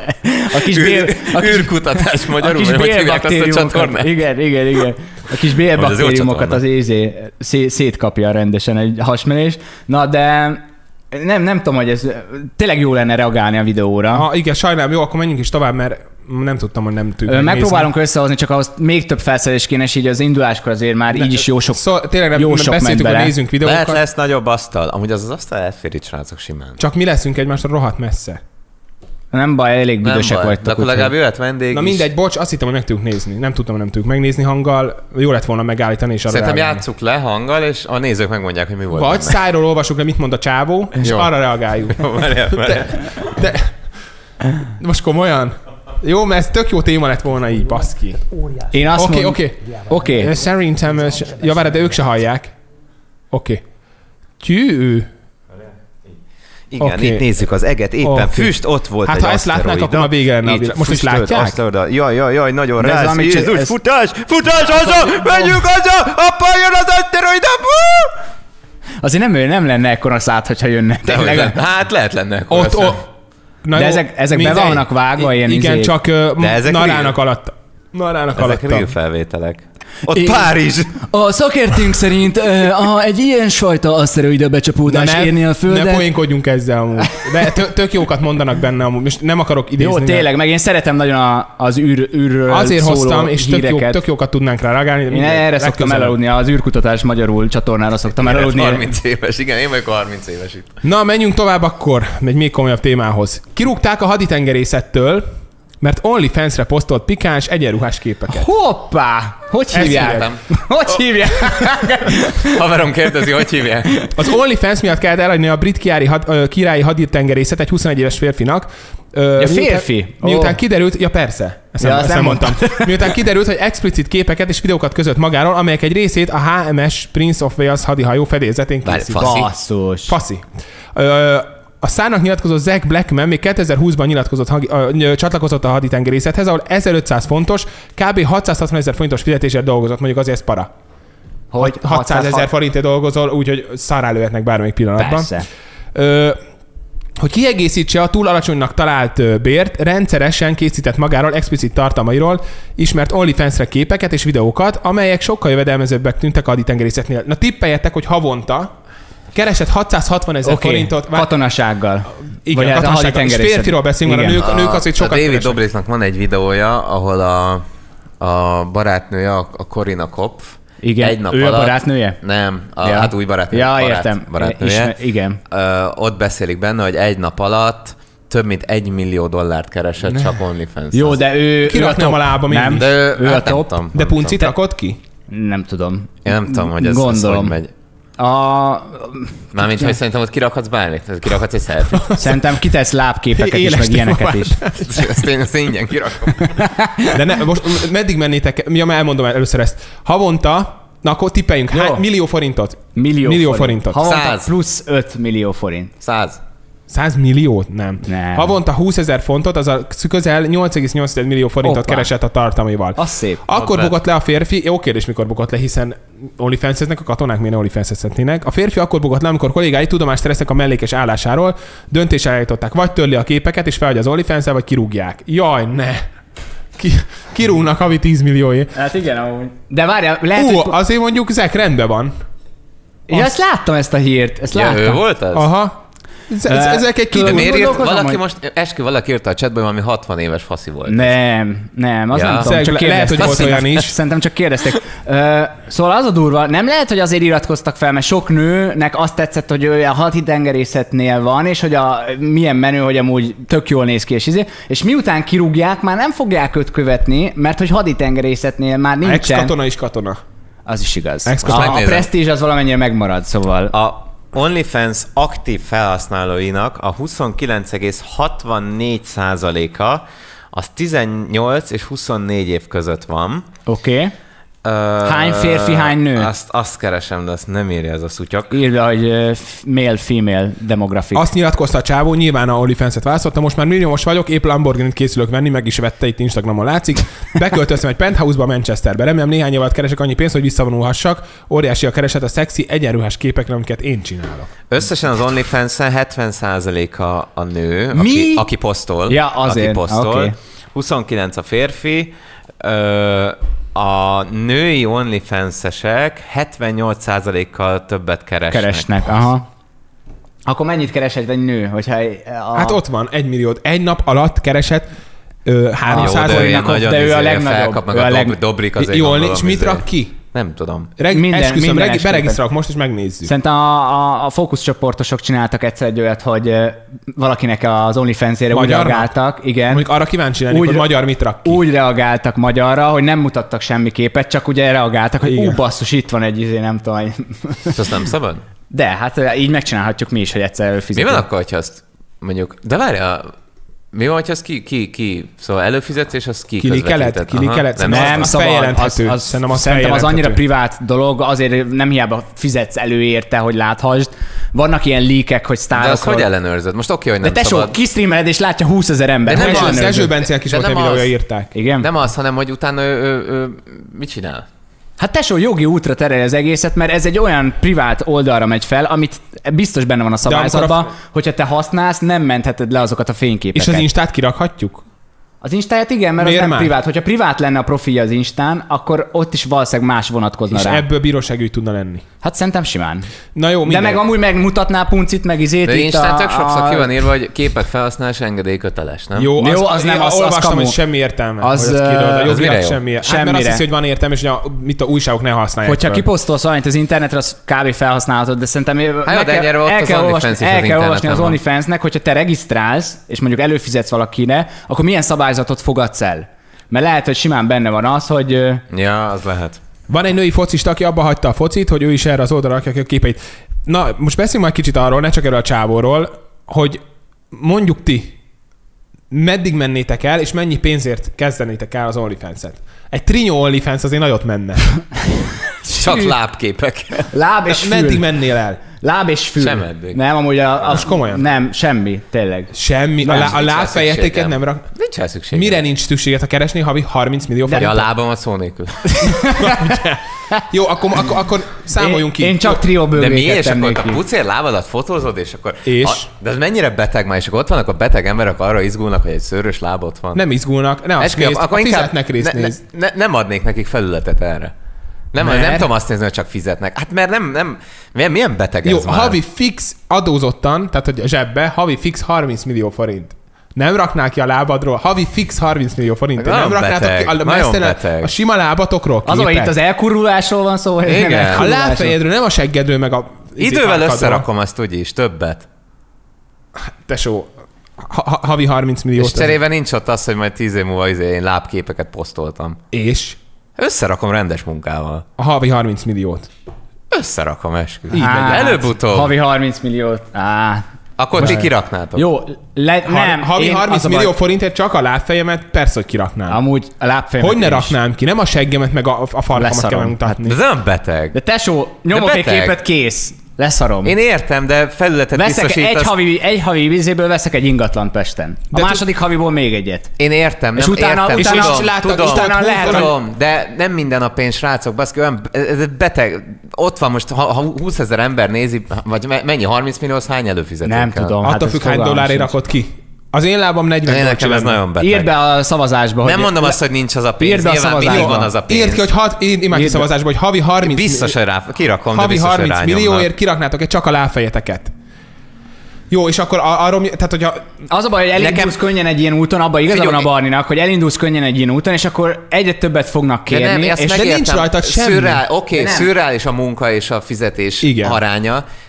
űrkutatás magyarul, vagy hogy hívják azt a csatornát? Igen. A kis bélbaktériumokat az szétkapja rendesen egy hasmenés. Na, de nem tudom, hogy ez tényleg jó lenne reagálni a videóra. Igen, sajnálom, jó, akkor menjünk is tovább, mert nem tudtam, hogy nem tudjuk. Megpróbálunk összehozni, csak ahhoz még több felszerelés kéne, és így az induláskor azért már így is jó sok tényleg nem beszéltük, hogy nézzünk videókat. Lehet lesz nagyobb asztal. Amúgy az asztal elfér itt, srácok, simán. Csak mi leszünk egymásra rohadt messze. Nem baj, elég büdösek vagytok. De akkor legalább jöhet vendég. Na mindegy, bocs, azt hittem, hogy meg tudjuk nézni. Nem tudtam, hogy nem tudjuk megnézni hanggal. Jó lett volna megállítani és arra szerintem reagálni. Játsszuk le hanggal, és a nézők megmondják, hogy mi volt. Vagy szájról olvasunk le, mit mond a csávó, és jó. Arra reagáljuk. De most komolyan? Jó, mert ez tök jó téma lett volna így, baszki. Én azt mondom... Oké. Szerintem... Ja, várj, de ők se hallják. Oké. Tyű. Igen, itt nézzük az eget, éppen füst, ott volt hát, egy ha ezt látnák, akkor a vége lenne a világ. Most ezt látják? Jaj, nagyon rász. Jézus, futás, haza, menjünk haza, apa jön az aszteroida. Azért nem lenne ekkora szád, hogyha jönne. Hát lehet lenne ekkora. De ezek be vannak vágva ilyen igen, izék. csak narának alatt. Ezek real felvételek. Ott Párizs! A szakértőnk szerint egy ilyen sajta aszteroida becsapódás érni a Földet. Ne poénkodjunk ezzel amúgy. De tök jókat mondanak benne amúgy. Most nem akarok idézni. Jó, tényleg, meg én szeretem nagyon az űrről azért szóló hoztam, és híreket. tök jókat tudnánk rá reagálni. Én erre szoktam elaludni, az űrkutatás magyarul csatornára szoktam elaludni. 30 éves, igen, én vagyok 30 éves itt. Na, menjünk tovább akkor egy még komolyabb témához. Kirúgták a haditengerészettől, mert OnlyFans-re posztolt pikáns egyenruhás képeket. Hoppá! Hogy hívják? Hogy hívják? Haverom kérdezi, hogy hívják? Az OnlyFans miatt kellett eladni a brit királyi haditengerészet egy 21 éves férfinak. Férfi? Miután kiderült, ja persze, ezt nem mondtam. Miután kiderült, hogy explicit képeket és videókat között magáról, amelyek egy részét a HMS Prince of Wales hadihajó fedélzetén készít. Faszi. A szárnak nyilatkozó Zach Blackman még 2020-ban csatlakozott a haditengerészethez, ahol 1500 fontos, kb. 660 000 forintos fizetésért dolgozott, mondjuk azért ez para. Hogy 600 000 forintért dolgozol, úgyhogy szarrá lőhetnek bármelyik pillanatban. Persze. Hogy kiegészítse a túl alacsonynak talált bért, rendszeresen készített magáról explicit tartalmairól ismert OnlyFans-re képeket és videókat, amelyek sokkal jövedelmezőbbek tűntek a haditengerészetnél. Na tippeljetek, hogy havonta keresett 660 000 forintot. Katonasággal. Igen, vagy katonasággal. És férfiról beszélünk, mert a nők az, hogy sokat keresek. David Dobriknak van egy videója, ahol a barátnője, a Corina Kopf, igen, egy nap ő alatt, a barátnője? Nem, hát új barátnője. Ja, értem. Barátnője. Igen. Ott beszélik benne, hogy egy nap alatt több mint $1 millió keresett csak OnlyFans. Jó, de ő kiraknám a lába nem, de ő a top. De puncit rakott ki? Nem tudom. Én nem tudom, hogy ez hogy megy. Mármint, hogy szerintem ott kirakhatsz bármit, kirakhatsz egy selfie-t. Szerintem kitesz lábképeket is, meg ilyeneket is. Ezt én ingyen kirakom. De most meddig mennétek? Ja, elmondom először ezt. Havonta, na akkor tippeljünk. Millió forintot? Millió forintot. Havonta 100. Plusz 5 millió forint. 100. 100 milliót? Nem. Havonta 20 000 fontot, az a közel 8,8 millió forintot keresett a tartalmaival. Az szép. Akkor bukott le a férfi, jó kérdés, mikor bukott le, hiszen OnlyFans-eznek a katonák miért OnlyFans-ezhetnének. A férfi akkor bukott le, amikor kollégái tudomást szereztek a mellékes állásáról, döntésre állították, vagy törli a képeket és felhagy az OnlyFans-el, vagy kirúgják. Jaj, ne! Kirúgnak havi 10 millióért. Hát igen, amúgy. De várjál, lehet, hogy... azért mondjuk Zach rendben van. Ja, ezt láttam, ezt a hírt. Ezt láttam. Ő volt ez? Aha. Ezek egy de miért írt valaki most, valaki írta a chatben, valami 60 éves faszi volt. Nem, az nem tudom, csak lehet, hogy volt olyan is. Szerintem csak kérdezték. Szóval az a durva, nem lehet, hogy azért iratkoztak fel, mert sok nőnek azt tetszett, hogy ő a haditengerészetnél van, és hogy milyen menő, hogy amúgy tök jól néz ki, és miután kirúgják, már nem fogják őt követni, mert hogy haditengerészetnél már nincsen. Ex-katona is katona. Az is igaz. A presztízs az valamennyire megmarad, szóval... A OnlyFans aktív felhasználóinak a 29,64%-a az 18 és 24 év között van. Oké. Hány férfi, hány nő? Azt keresem, de azt nem írja ez a szutyak. Írja, hogy male-female demographic. Azt nyilatkozta a csávó, nyilván a OnlyFans-et választotta, most már milliómos vagyok, épp Lamborghinit készülök venni, meg is vette, itt Instagramon látszik. Beköltöztem egy penthouse-ba Manchesterbe. Remélem néhány évet keresek annyi pénzt, hogy visszavonulhassak. Óriási a kereset a szexi, egyenruhás képekre, amiket én csinálok. Összesen az OnlyFans-en 70% a nő, aki posztol. Ja, azért. Aki posztol. Okay. 29 a férfi. A női OnlyFans-esek 78%-kal többet keresnek. Aha. Akkor mennyit keresett egy nő? Hogyha Hát ott van, 1 milliót. Egy nap alatt keresett 300 forintnak, de ő a legnagyobb. Felkap, dobrik azért. Jól, és mit rak ki? Nem tudom. Esküszöm, beregisztrálok most, és megnézzük. Szerintem a fókuszcsoportosok csináltak egyszer egy olyat, hogy valakinek az OnlyFans-ére úgy reagáltak. Igen. Mondjuk arra kíváncsi lennék, hogy magyar mit rak ki. Úgy reagáltak magyarra, hogy nem mutattak semmi képet, csak ugye reagáltak, hogy basszus, itt van egy nem tudom. És azt nem szabad? De, hát így megcsinálhatjuk mi is, hogy egyszer előfizetünk. Mi van akkor, hogyha azt mondjuk, de várjál, mi van, hogyha az szóval előfizetsz, és az Kilikelet? Nem szabad, szerintem az annyira privát dolog, azért nem hiába fizetsz elő érte, hogy láthasd. Vannak ilyen leakek, hogy sztárokról. De azt hogy ellenőrzöd? Most oké, hogy nem szabad. De tesó, kisztremeled, és látja 20 000 ember. De nem az, Erzső Bencének is volt egy videója, írták. Igen? Nem az, hanem hogy utána ő mit csinál? Hát tesó, jogi útra terelje az egészet, mert ez egy olyan privát oldalra megy fel, amit biztos benne van a szabályzatban, hogyha te használsz, nem mentheted le azokat a fényképeket. És az Instát kirakhatjuk? Az Instáját igen, mert miért az nem privát. Hogyha privát lenne a profilja az Instán, akkor ott is valószínűleg más vonatkozna és rá. És ebből bíróságügy tudna lenni. Hát szerintem simán. Na jó, de meg amúgy megmutatná puncit, meg izét. De Instán tök sokszor ki van írva, hogy képet felhasználás engedélyköteles, nem? Jó, az nem, az olvastam, hogy semmi értelme. Az jogilag semmi. Hát mert azt hiszi, hogy van értelme, és mit a újságok ne használják. Hogyha kiposztolsz valamit az internetre, az kb. Felhasználhatod, de szerintem el kell olvasni az OnlyFans-nek, hogyha te regisztrálsz, és mondjuk előfizetsz valakire, akkor milyen szabályzatot fogadsz el? Mert lehet, hogy simán benne van az, hogy... Ja, az lehet. Van egy női focista, aki abba hagyta a focit, hogy ő is erre az oldalra rakja a képeit. Na, most beszéljünk majd kicsit arról, ne csak erről a csávóról, hogy mondjuk ti, meddig mennétek el, és mennyi pénzért kezdenétek el az OnlyFans-et? Egy trinyó OnlyFans azért nagyot menne. Csak lábképek. Láb és fül. Meddig mennél el? Láb és fül. Sem eddig. Nem, amúgy most komolyan? Nem, semmi, tényleg. Semmi? A lábfejeteket nem rak... Nincs el szükségem. Mire nincs szükséget, ha keresni havi 30 millió forintot? Ja, a lábam a szó nélkül. Jó, akkor számoljunk ki. Én csak trióbőgéket tennék. De mi? És akkor a pucér lábadat fotózod, és akkor... És? De ez mennyire beteg már, és akkor ott vannak a beteg emberek, arra izgulnak, hogy egy szőrös lábot van. Nem izgulnak, ne azt nézd, a fizetnek részt nézd. Nem adnék nekik felületet erre. Nem tudom azt nézni, hogy csak fizetnek. Hát mert nem milyen beteg ez már? Jó, havi fix adózottan, tehát hogy a zsebbe, havi fix 30 millió forint. Nem raknál ki a lábadról, havi fix 30 millió forint. Nem raknátok ki a sima lábatokról képet. Az, hogy itt az elkurulásról van szó, hogy nem a lábfejedről, nem a seggedről, meg a... Idővel összerakom azt úgyis, többet. Tesó, havi 30 millió. És cserébe nincs ott az, hogy majd 10 év múlva én lábképeket posztoltam. És? Összerakom rendes munkával. A havi 30 milliót. Összerakom, esküvő. Előbb-utóbb. Havi 30 milliót. Akkor ti kiraknátok. Jó, nem. Havi 30 millió forintért csak a lábfejemet persze, hogy kiraknám. Amúgy a lábfejemet. Hogy ne raknám ki? Nem a seggemet, meg a farkamat kell megmutatni. De ez nem beteg. De tesó, nyomok egy képet, kész. Leszarom. Én értem, de felületet biztosítasz. Egy havi vízéből veszek egy ingatlant Pesten. A második haviból még egyet. Én értem, és utána tudom, de nem minden a pénz, srácok, baszki, olyan, ez beteg. Ott van most, ha 20 000 ember nézi, vagy mennyi, 30 millió, hány előfizető nem kell? Tudom. Attól függ, hány dollárért rakod ki. Az én lábam 40 dollár. Nekem ez nagyon beteg. Írd be a szavazásba. Nem mondom azt, hogy nincs az a pénz. Nyilván mindig van az a pénz. Írd ki, hogy én imádom szavazásba, hogy havi 30 biztos, hogy kirakom, havi 30 millióért kiraknátok csak a lábfejeteket. Jó, és akkor arról, tehát hogyha... Az a baj, hogy elindulsz könnyen egy ilyen úton, abban igaza van a Barninak, hogy elindulsz könnyen egy ilyen úton, és akkor egyre többet fognak kérni. De nincs rajtad semmi. Szürreális a munka és a fizetés aránya,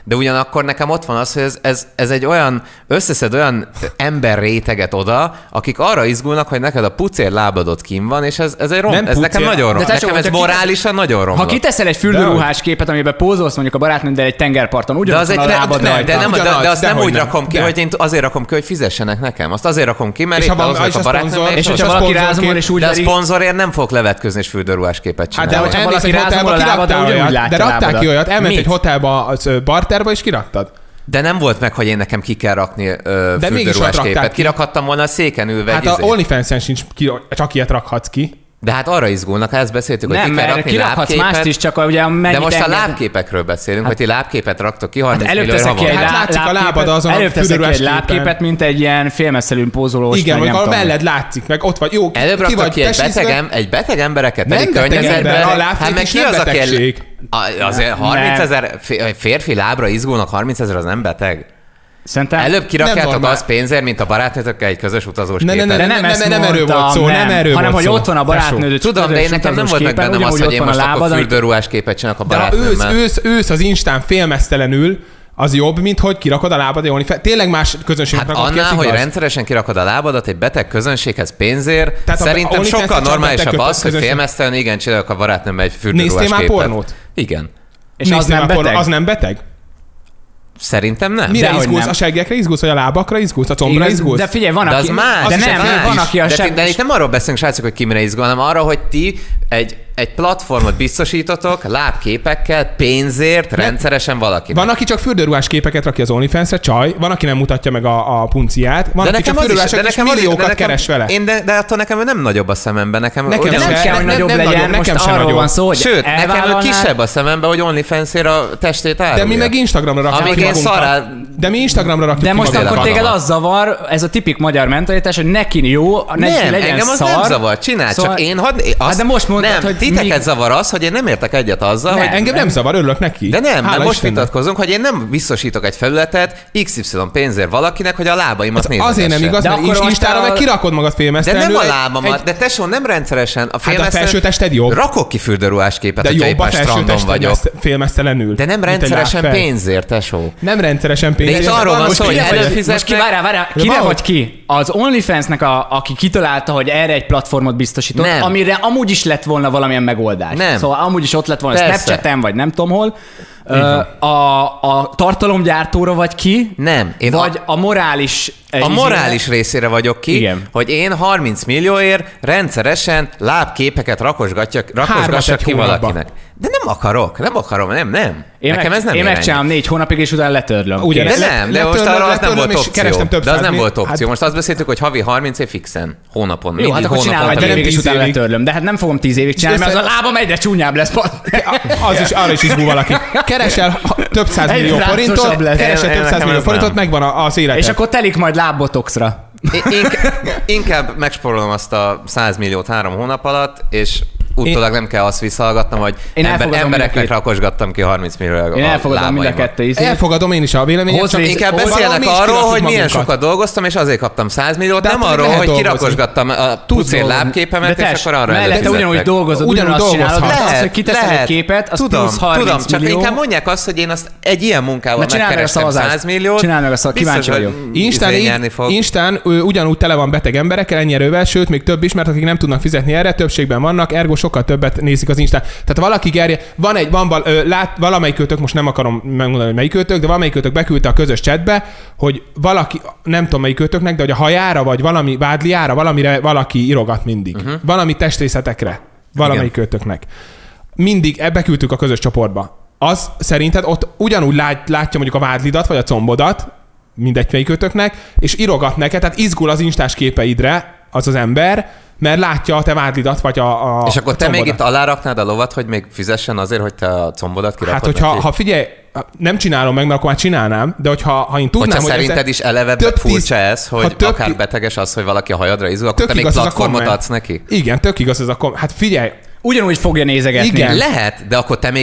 de ugyanakkor nekem ott van az, hogy ez egy olyan, összeszed olyan emberréteget oda, akik arra izgulnak, hogy neked a pucér lábadot kim van, és ez egy ez nekem nagyon rossz. Nekem ez morálisan nagyon romlott. Ha kiteszel egy fürdőruhás képet, amiben pózolsz mondjuk a barátnőddel egy tengerparton, ugyanaz a lábad rajta. De azt nem úgy rakom ki, hogy én azért rakom ki, hogy fizessenek nekem. Azt azért rakom ki, mert éppen azok a barátnőm. És hogyha valaki rázomol, és úgy de a szponzorért nem fog levetközni és fürdőruhás képet csinálni. Hát de hogyha valaki rázomol a lábad, ugyanúgy látja. De raktál ki olyat, elment egy hotelba, barterba, és kiraktad. De nem volt meg, hogy én nekem ki kell rakni fürdőruhás képet. Kirakhattam volna a széken ülve. Hát a OnlyFans-en sincs, csak ilyet rakhatsz ki. De hát arra izgulnak, ha ezt beszéltük, hogy ki kell rakni lábképet. Mást is, csak ugye de most a lábképekről beszélünk, hogy ti lábképet raktok ki 30 millió havonta. Hát látszik a lábad azon a fürdőruhás képen. Lábképet, mint egy ilyen félmesszelűn pózolós. Igen, vagy a melled látszik, meg ott vagy. Jó, előbb raktak ki egy beteg embereket, pedig környezetben. Hát meg ki az, aki azért 30 000 férfi lábra izgulnak, 30 000 az nem beteg. Szerintem előbb kirakjátok az pénzért, mint a barátnőtökkel egy közös utazós képet. De nem erről volt szó, hanem hogy ott van a barátnőd. Tudom, de én nekem nem volt meg bennem az, hogy én most akkor fürdőruhás képet csinálok a barátnőmmel. De ősz az Instán félmeztelenül, az jobb, mint hogy kirakod a lábad, tényleg más közönségnek rakod ki. Hát annál, hogy rendszeresen kirakod a lábadat egy beteg közönséghez pénzért, tehát szerintem sokkal normálisabb az, hogy félmeztelen, igen, csinálok a barátnőmmel egy fürdőruhás képet. Néztél már pornót? Igen. És az nem beteg? Szerintem nem. Mire izgulsz? A seggekre izgulsz, vagy a lábakra izgulsz? A combra izgulsz? De figyelj, van, aki... az más. De nem, van, aki a de itt nem arról beszélünk, srácok, hogy ki mire izgul, hanem arra, hogy ti egy platformot biztosítotok lábképekkel, pénzért, rendszeresen valakinek. Van, aki csak fürdőruhás képeket rakja az OnlyFans-re, csaj, van, aki nem mutatja meg a punciát, van, aki csak fürdőruhás, és milliókat keres vele. De attól nekem nem nagyobb a szememben. Nekem nem kell, hogy nagyobb legyen, most arról van szó, hogy sőt, nekem kisebb a szememben, hogy OnlyFans-ért a testét árulja. De mi meg Instagramra rakjuk ki magunkat. De mi Instagramra rakjuk ki magunkat. De most akkor téged az zavar, ez a tipik magyar mentalitás, hogy neki jó, neki legyen szar. Nem, engem az nem zavar, csinál, csak én de most mondtad, hogy titeket zavar az, hogy én nem értek egyet azzal, hogy... Engem nem zavar, örülök neki. De nem, mert most vitatkozunk, hogy én nem biztosítok egy felületet XY pénzért valakinek, hogy a lábaimat nézegesse. Azért nem igaz, mert Instára meg kirakod magad félmeztelenül. De nem a lábamat, de tesó, nem rendszeresen. A felsőtested jobb. Rakok ki fürdőruhás képet, hogyha éppen strandon vagyok. Félmeztelenül. De nem rendszeresen pénzért, tesó. Nem rendszeresen pénzért. De itt arról van szó, hogy előfizetnek... Várjál, kire vagy ki? Az OnlyFans-nek, aki kitalálta, hogy erre egy platformot biztosított, amire amúgy is lett volna valamilyen megoldás. Nem. Szóval amúgy is ott lett volna Snapchaten, vagy nem tudom hol. A tartalomgyártóra vagy ki? Nem. Vagy a morális... A morális részére vagyok ki, igen. Hogy én 30 millióért rendszeresen lábképeket rakosgassak ki valakinek. De nem akarom, nem. Nekem ez nem én megcsinálom 4 hónapig, és utána letörlöm. De most arra az nem volt opció. De az nem volt opció. Most azt beszéltük, hogy havi 30 év fixen. Hónapon. Jó, hát akkor csinálom egy évig, és utána letörlöm. De hát nem fogom 10 évig csinálni, mert az a lábam egyre csúnyább lesz. Arra is izgul valaki. Keresel több 100 millió forintot, megvan az életed. És akkor telik majd lábbotoxra. Inkább megspórolom azt a 100 milliót 3 hónap alatt, és utólag nem kell azt visszahallgatnom, hogy embereknek rakosgattam ki 30 millió. Én elfogadom mind a kettő ízét. Elfogadom én is a véleményem. Csak inkább beszélnek arról, hogy milyen sokat dolgoztam, és azért kaptam 100 milliót, nem arról, hogy kirakosgattam a pucér lábképemet, és akkor arra mellette ugyanúgy dolgozod, ugyanazt csinálod, az, hogy kiteszed egy képet, az plusz 30 millió. Csak inkább mondják azt, hogy én azt egy ilyen munkával megkerestem 100 milliót. Csináld meg a szavazást, kíváncsi vagyok. Instán ugyanúgy tele van beteg emberekkel, ennyi erővel, sőt, még több is, mert akik nem tudnak fizetni erre, többségben vannak, ergo sokkal többet nézik az Instán. Tehát valaki gerje, valamelyikőtök, most nem akarom megmondani, hogy melyikőtök, de valamelyikőtök beküldte a közös chatbe, hogy valaki, nem tudom melyikőtöknek, de hogy a hajára, vagy valami vádliára, valamire valaki írogat mindig. Valami testrészetekre, valamelyikőtöknek. Mindig beküldtük a közös csoportba. Az szerinted ott ugyanúgy látja mondjuk a vádlidat, vagy a combodat, mindegy melyikőtöknek, és írogat neked, tehát izgul az instás képeidre az ember, mert látja a te vádlidat, vagy a és akkor te combodat. még itt aláraknád a lovat, hogy még fizessen azért, hogy te a combodat kirakod? Hát, hogyha figyelj, nem csinálom meg, mert akkor már csinálnám, de ha én tudnám, hogyha hogy szerinted is eleve furcsa ez, hogy akár beteges az, hogy valaki a hajadra izgul, akkor te még platformot adsz neki? Igen, tök igaz ez a komment. Hát figyelj, ugyanúgy fogja nézegetni. Igen, lehet, de akkor te még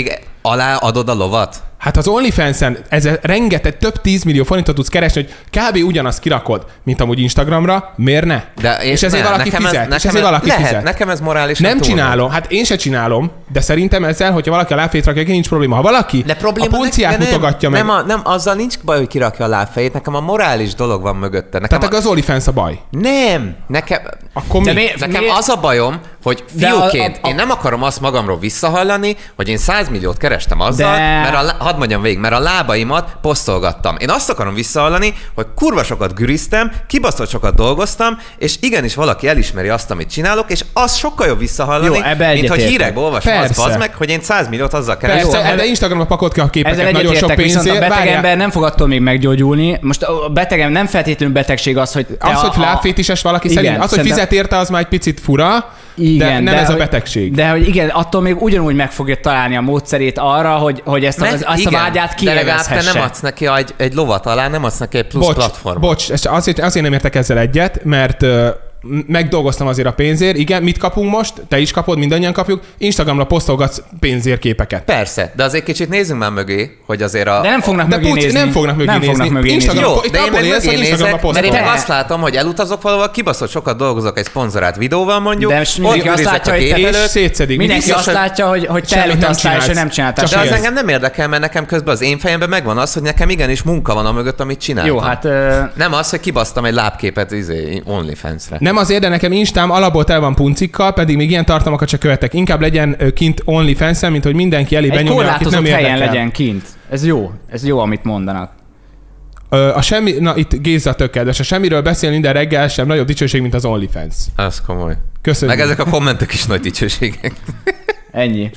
alá adod a lovat? Hát az OnlyFans-en ezzel rengeteg, több 10 millió forintot tudsz keresni, hogy kb. Ugyanazt kirakod, mint amúgy Instagramra, miért ne? És ezért valaki fizet. Nekem ez morális. Nem csinálom, hát én se csinálom, de szerintem ezzel, hogyha valaki a lábfejét rakja, nincs probléma. Ha valaki a punciát mutogatja meg... Nem, azzal nincs baj, hogy kirakja a lábfejét, nekem a morális dolog van mögötte. Tehát az OnlyFans a baj. Nem, nekem az a bajom, hogy fiúként én nem akarom azt magamról visszahallani, hogy én 100 milliót kerestem azzal, mert hadd mondjam végig, mert a lábaimat posztolgattam. Én azt akarom visszahallani, hogy kurva sokat güriztem, kibaszott sokat dolgoztam, és igenis valaki elismeri azt, amit csinálok, és az sokkal jobb visszahallani, mint hogy hírekbe olvasom azt meg, hogy én 100 milliót azzal kerestem. Persze, de Instagramra pakolt ki a képeket nagyon sok pénzért. Viszont a beteg ember nem fog attól még meggyógyulni. Most a betegem nem feltétlenül betegség az, hogy... hogy lábfétises valaki szerint, az, hogy fizet érte, az már egy picit fura, igen, de nem ez a betegség. De hogy igen, attól még ugyanúgy meg fogja találni a módszerét arra, hogy ezt a vágyát kiélvezhesse. De legalább te nem adsz neki egy lovat alá, nem adsz neki egy plusz platformot. Bocs, azért nem értek ezzel egyet, mert megdolgoztam azért a pénzért. Igen, mit kapunk most? Te is kapod, mindannyian kapjuk. Instagramra posztolgatsz pénzért képeket. Persze, de azért kicsit nézzünk már mögé, hogy azért a... De nem fognak mögé nézni. Nem fognak mögé nézni. Jó, de én meg mögé nézek, mert én azt látom, hogy elutazok valahol, kibaszott sokat dolgozok egy szponzorált videóval mondjuk. De mindenki azt látja, hogy mindenki azt látja, hogy te elutaztál, és nem csináltál. De az engem nem érdekel, mert nekem közben az én fejemben megvan az, hogy nekem igenis munka van a mögött, amit csináltam. Jó, hát nem az, hogy kibasztam egy lábképet OnlyFans-re. Nem azért, de nekem Instám alapból tel van puncikkal, pedig még ilyen tartalmakat csak követek. Inkább legyen kint OnlyFans-en, mint hogy mindenki elé benyomja, akit nem érdekel. Helyen legyen kint. Ez jó, amit mondanak. Itt Géza tök kedves. A semmiről beszél minden reggel sem nagyobb dicsőség, mint az OnlyFans. Ez komoly. Köszönjük. Meg ezek a kommentek is nagy dicsőségek. Ennyi.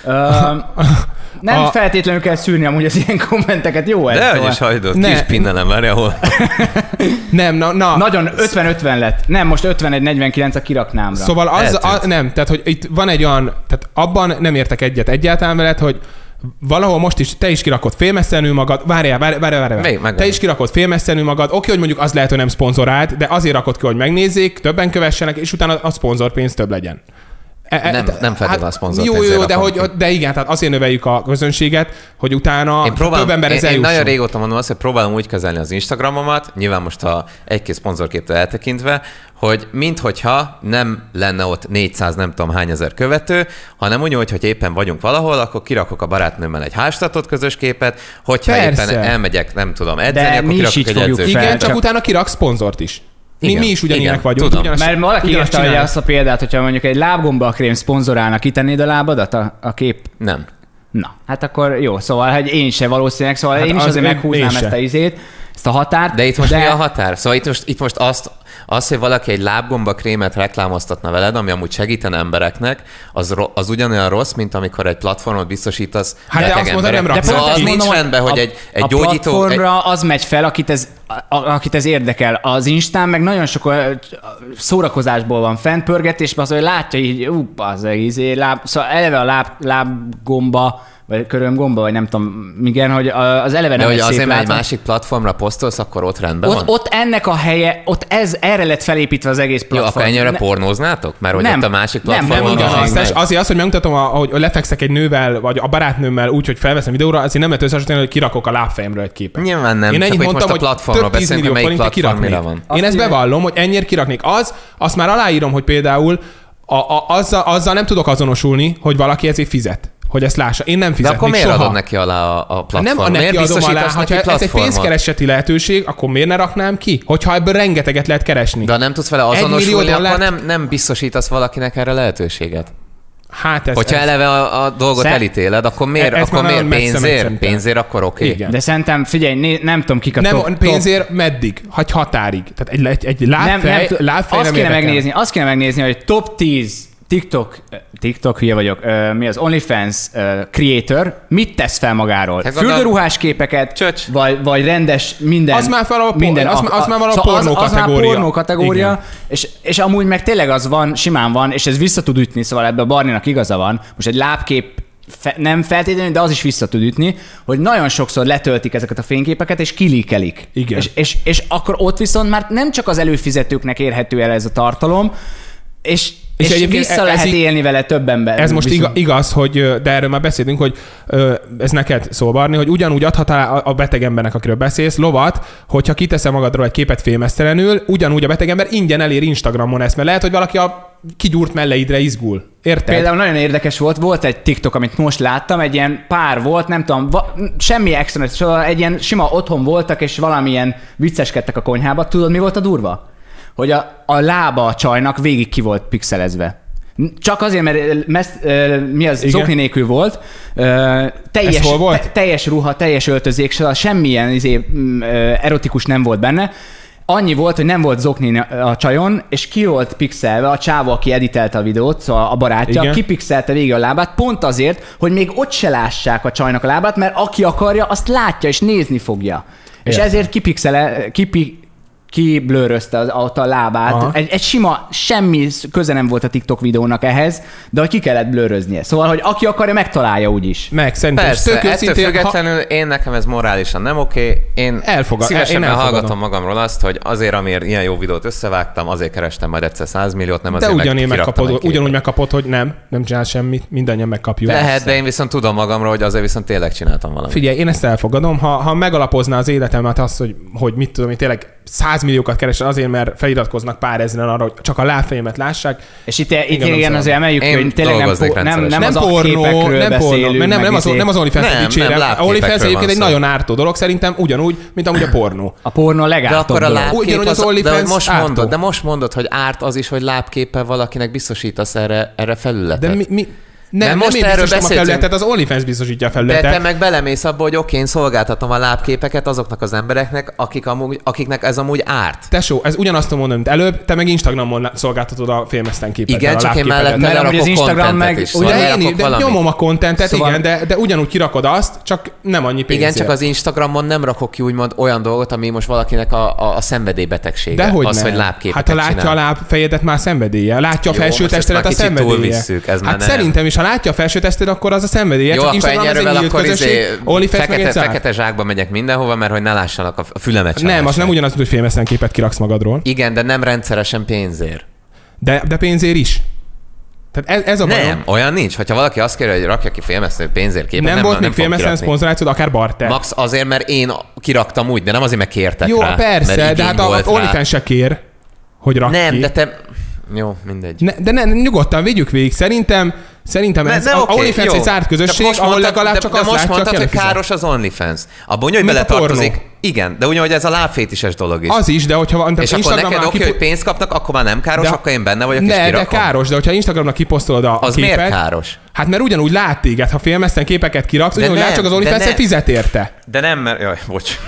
Nem feltétlenül kell szűrni amúgy az ilyen kommenteket, jó ez? De hogy is hagyod, kis pinnelem, várj, ahol. Nem, Nagyon 50-50 lett. Nem, most 51-49 a kiraknámra. Szóval nem, tehát hogy itt van egy olyan, tehát abban nem értek egyet egyáltalán veled, hogy valahol most is te is kirakod félmesszenű magad, várjál. Te is kirakod félmesszenű magad, oké, hogy mondjuk az lehet, hogy nem szponzorált, de azért rakod ki, hogy megnézzék, többen kövessenek, és utána a szponzorpénz több legyen. Nem feltétlenül a szponzor. Jó, de igen, tehát azért növeljük a közönséget, hogy utána több ember ez eljusson. Én nagyon régóta mondom azt, hogy próbálom úgy kezelni az Instagramomat, nyilván most a egy-két szponzorképtől eltekintve, hogy minthogyha nem lenne ott 400 nem tudom hány ezer követő, hanem úgy, hogy éppen vagyunk valahol, akkor kirakok a barátnőmmel egy háztartott közös képet, hogyha éppen elmegyek, nem tudom, edzeni, akkor kirakok egy edzős. Igen, csak utána kirak szponzort is. Mi is ugyanilyenek vagyunk. Tudom. Mert valaki írta ugye azt a példát, hogyha mondjuk egy lábgombakrém szponzorálnak, kitennéd a lábadat a kép? Nem. Na, hát akkor jó, szóval hogy én se valószínűleg, szóval én is azért meghúznám ezt a izét, ezt a határt. De itt most mi a határ? Szóval itt most azt, hogy valaki egy lábgombakrémet reklámoztatna veled, ami amúgy segítene embereknek, az ugyanolyan rossz, mint amikor egy platformot biztosítasz beteg embereknek. De szóval az nincs rendben, hogy egy gyógyító... A platformra az megy fel, akit ez érdekel. Az Instán meg nagyon sok szórakozásból van fent pörgetésben, az, hogy látja így, szóval eleve a lábgomba, vagy körömgomba, vagy nem tudom, igen, hogy az eleve nem egy szép látvány. De hogy azért, mert egy másik platformra posztolsz, akkor ott rendben van? Ott ennek a helye, erre lett felépítve az egész platform. Jó, akkor ennyire pornóznátok? Mert hogy ott a másik platformon... Azért az, hogy megmutatom, hogy lefekszek egy nővel, vagy a barátnőmmel úgy, hogy felveszem videóra, azért nem lehet összehasonlítani, hogy kirakok a lábfejemről egy képet. Nyilván nem, én csak mondtam, most a platformról beszélünk, hogy melyik platformra van. Én ezt bevallom, hogy ennyire kiraknék. Azt már aláírom, hogy például azzal nem tudok azonosulni, hogy valaki ezért fizet. Hogy ezt lássa. Én nem fizetnék soha. De akkor miért adod neki alá a platform? Nem neki adom alá. Ha ez egy pénzkereseti lehetőség, akkor miért ne raknám ki? Hogyha ebből rengeteget lehet keresni. De nem tudsz vele azonosulni, akkor nem biztosítasz valakinek erre lehetőséget. Hát hogyha eleve a dolgot elítéled, akkor miért pénzért akkor oké. Okay. De szerintem, figyelj, nem tudom kik a nem, pénzért meddig? Hagy határig. Tehát egy lábfej nem azt kéne megnézni, hogy top 10 TikTok hülye vagyok, mi az OnlyFans creator, mit tesz fel magáról? Fürdőruhás képeket, vagy rendes minden. Az már a pornó kategória. Az már pornó kategória, és amúgy meg tényleg az van, simán van, és ez vissza tud ütni, szóval ebben a Barninak igaza van. Most egy lábkép nem feltétlenül, de az is vissza tud ütni, hogy nagyon sokszor letöltik ezeket a fényképeket, és kilíkelik. Igen. És akkor ott viszont már nem csak az előfizetőknek érhető el ez a tartalom, És vissza lehet élni vele több ember. Ez most igaz, hogy, de erről már beszéltünk, hogy ez neked szól, Barni, hogy ugyanúgy adhatál a beteg embernek, akiről beszélsz, lovat, hogyha kiteszem magadról egy képet félmeztelenül, ugyanúgy a beteg ember ingyen elér Instagramon ezt, mert lehet, hogy valaki a kigyúrt melleidre izgul. Érted? Például nagyon érdekes volt egy TikTok, amit most láttam, egy ilyen pár volt, nem tudom, semmi extra, szóval egy ilyen sima otthon voltak, és valamilyen vicceskedtek a konyhába. Tudod, mi volt a durva? Hogy a lába a csajnak végig ki volt pixelezve. Csak azért, mert zokni nélkül volt, teljes ruha, teljes öltözék, semmilyen erotikus nem volt benne. Annyi volt, hogy nem volt zokni a csajon, és ki volt pixelve a csávó, aki editelte a videót, szóval a barátja, igen, kipixelte végig a lábát, pont azért, hogy még ott se lássák a csajnak a lábát, mert aki akarja, azt látja és nézni fogja. És ezért kiblőrözte a lábát. Egy sima, semmi köze nem volt a TikTok videónak ehhez, de hogy ki kellett blőröznie. Szóval, hogy aki akarja, megtalálja úgyis. Szerintem. Persze, ettől függetlenül nekem ez morálisan nem oké. Én szívesen hallgatom magamról azt, hogy azért, amiért ilyen jó videót összevágtam, azért kerestem majd egyszer 100 milliót, nem azért ugyanúgy megkapod, hogy nem csinál semmit, mindannyian megkapjuk. Lehet, de én viszont tudom magamról, hogy azért viszont tényleg csináltam valamit. Figyelj, én ezt elfogadom, ha megalapozná az életemet azt, hogy mit tudom, hogy tényleg 100 milliókat keresen azért, mert feliratkoznak pár ezeren arra, hogy csak a lábfejemet lássák. És itt igen, azért emeljük ki, hogy tényleg nem az pornó, képekről beszélünk. Nem az OnlyFans-et dicsérem. A OnlyFans egyébként egy nagyon ártó dolog szerintem, ugyanúgy, mint amúgy a pornó. A pornó a legártóbb dolog. De most mondod, hogy árt az is, hogy lábképpel valakinek biztosítasz erre felületet. De nem most erről beszéltünk. Az OnlyFans biztosítja a felületet. De te meg belemész abba, hogy oké, én szolgáltatom a lábképeket azoknak az embereknek, akiknek ez amúgy árt. Tesó, ez ugyanazt mondom, mint előbb, te meg Instagramon szolgáltatod a félmeztelen képeket. Igen, csak én mellett lerakok kontentet is. De nyomom a kontentet, igen, de ugyanúgy kirakod azt, csak nem annyi pénzért. Igen, csak az Instagramon nem rakok ki úgymond olyan dolgot, ami most valakinek a szenvedélybetegsége. Dehogy az, nem. hogy lábképeket hát ha látja a lábfejedet, már szenvedélye. Látja a felső testedet, a szenvedélye. Hát szerintem is, ha látja a felső tested, akkor az a szenvedélye. Jó, akkor ennyiről akkor fekete zsákba megyek mindenhova, mert hogy ne lássanak a fülemet sem. Nem, az nem ugyanaz, hogy félmeztelen képet kiraksz magadról. Igen, de nem rendszeresen pénzért. De pénzért is. Tehát ez a bajom. Nem, olyan nincs. Hogyha valaki azt kér, hogy rakja ki félmeztelen pénzért képet, nem volt még félmeztelen szponzorációd, akár barter. Max azért, mert én kiraktam úgy, de nem azért, mert kértek jó, rá. Jó, persze, de hát a OnlyFans se kér, hogy rak nem, ki. de te... Jó, mindegy. De nyugodtan vigyük végig. Szerintem ez a OnlyFans egy zárt közösség, ahol legalább csak azt látja, mondtad, hogy káros az OnlyFans. Abban úgy, hogy beletartozik. Igen, de ugyanúgy ez a lábfétises dolog is. Az is, de hogyha... És akkor neked oké, hogy pénzt kapnak, akkor már nem káros, akkor én benne vagyok, és kirakom. De káros, de hogyha Instagramnak kiposztolod a az képet... Az miért káros? Hát mert ugyanúgy lát téged, ha félmeztelen képeket kiraksz, ugyanúgy lát, csak az OnlyFans fizet érte. De nem, mert... Jaj, bocs.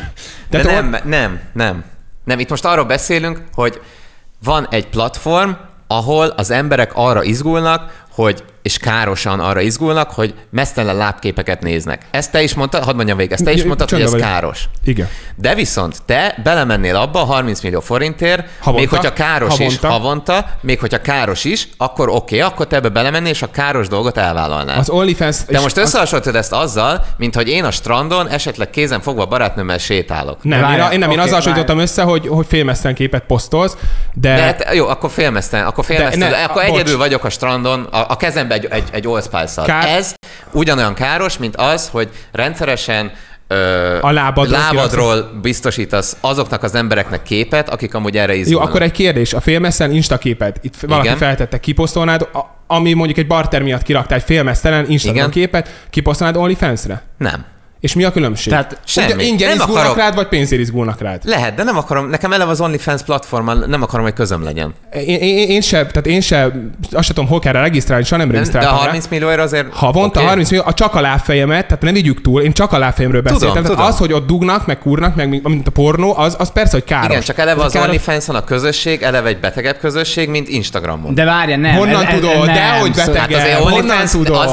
Nem, itt most arról beszélünk, hogy van egy platform, ahol az emberek arra izgulnak, és károsan arra izgulnak, hogy meztelen lábképeket néznek. Ezt te is mondtad, hadd mondjam végig, ezt te is mondtad, hogy ez káros. Igen. De viszont te belemennél abba 30 millió forintért, havonta, még hogyha káros is havonta, még hogyha káros is, akkor oké, akkor te ebbe belemennél, és a káros dolgot elvállalnál. Az OnlyFans... De most összehasonlítod ezt azzal, mint hogy én a strandon esetleg kézen fogva barátnőmmel sétálok. Nem, én azzal hasonlítottam össze, hogy félmeztelen képet posztolsz, de jó, akkor félmeztelen, akkor egyedül vagyok a strandon, a kezemben egy Old Spice-szal. Ez ugyanolyan káros, mint az, hogy rendszeresen a lábadról biztosítasz azoknak az embereknek képet, akik amúgy erre izgulnak. Jó, akkor egy kérdés. A félmeztelen Insta képet, itt valaki feltette, kiposztolnád, ami mondjuk egy barter miatt kiraktál egy félmeztelen Instagram képet, kiposztolnád OnlyFans-re? Nem. És mi a különbség? Tehát semmi. Ingyen izgulnak rád, vagy pénzért izgulnak rád? Lehet, de nem akarom, nekem eleve az OnlyFans platformon nem akarom, hogy közöm legyen. Én sem, azt sem tudom, hol kell rá regisztrálni, soha nem regisztráltam rá. De a 30 millióért azért... Havonta 30 millió, csak a lábfejemet, tehát nem vigyük túl, én csak a lábfejemről beszéltem. Tudom. Az, hogy ott dugnak, meg kurnak, meg mint a pornó, az persze, hogy káros. Igen, csak eleve az OnlyFans-on a közösség, eleve egy betegebb közösség, mint Instagramon. De várja, nem. Honnan tudod? Dehogy betegebb. Honnan tudod?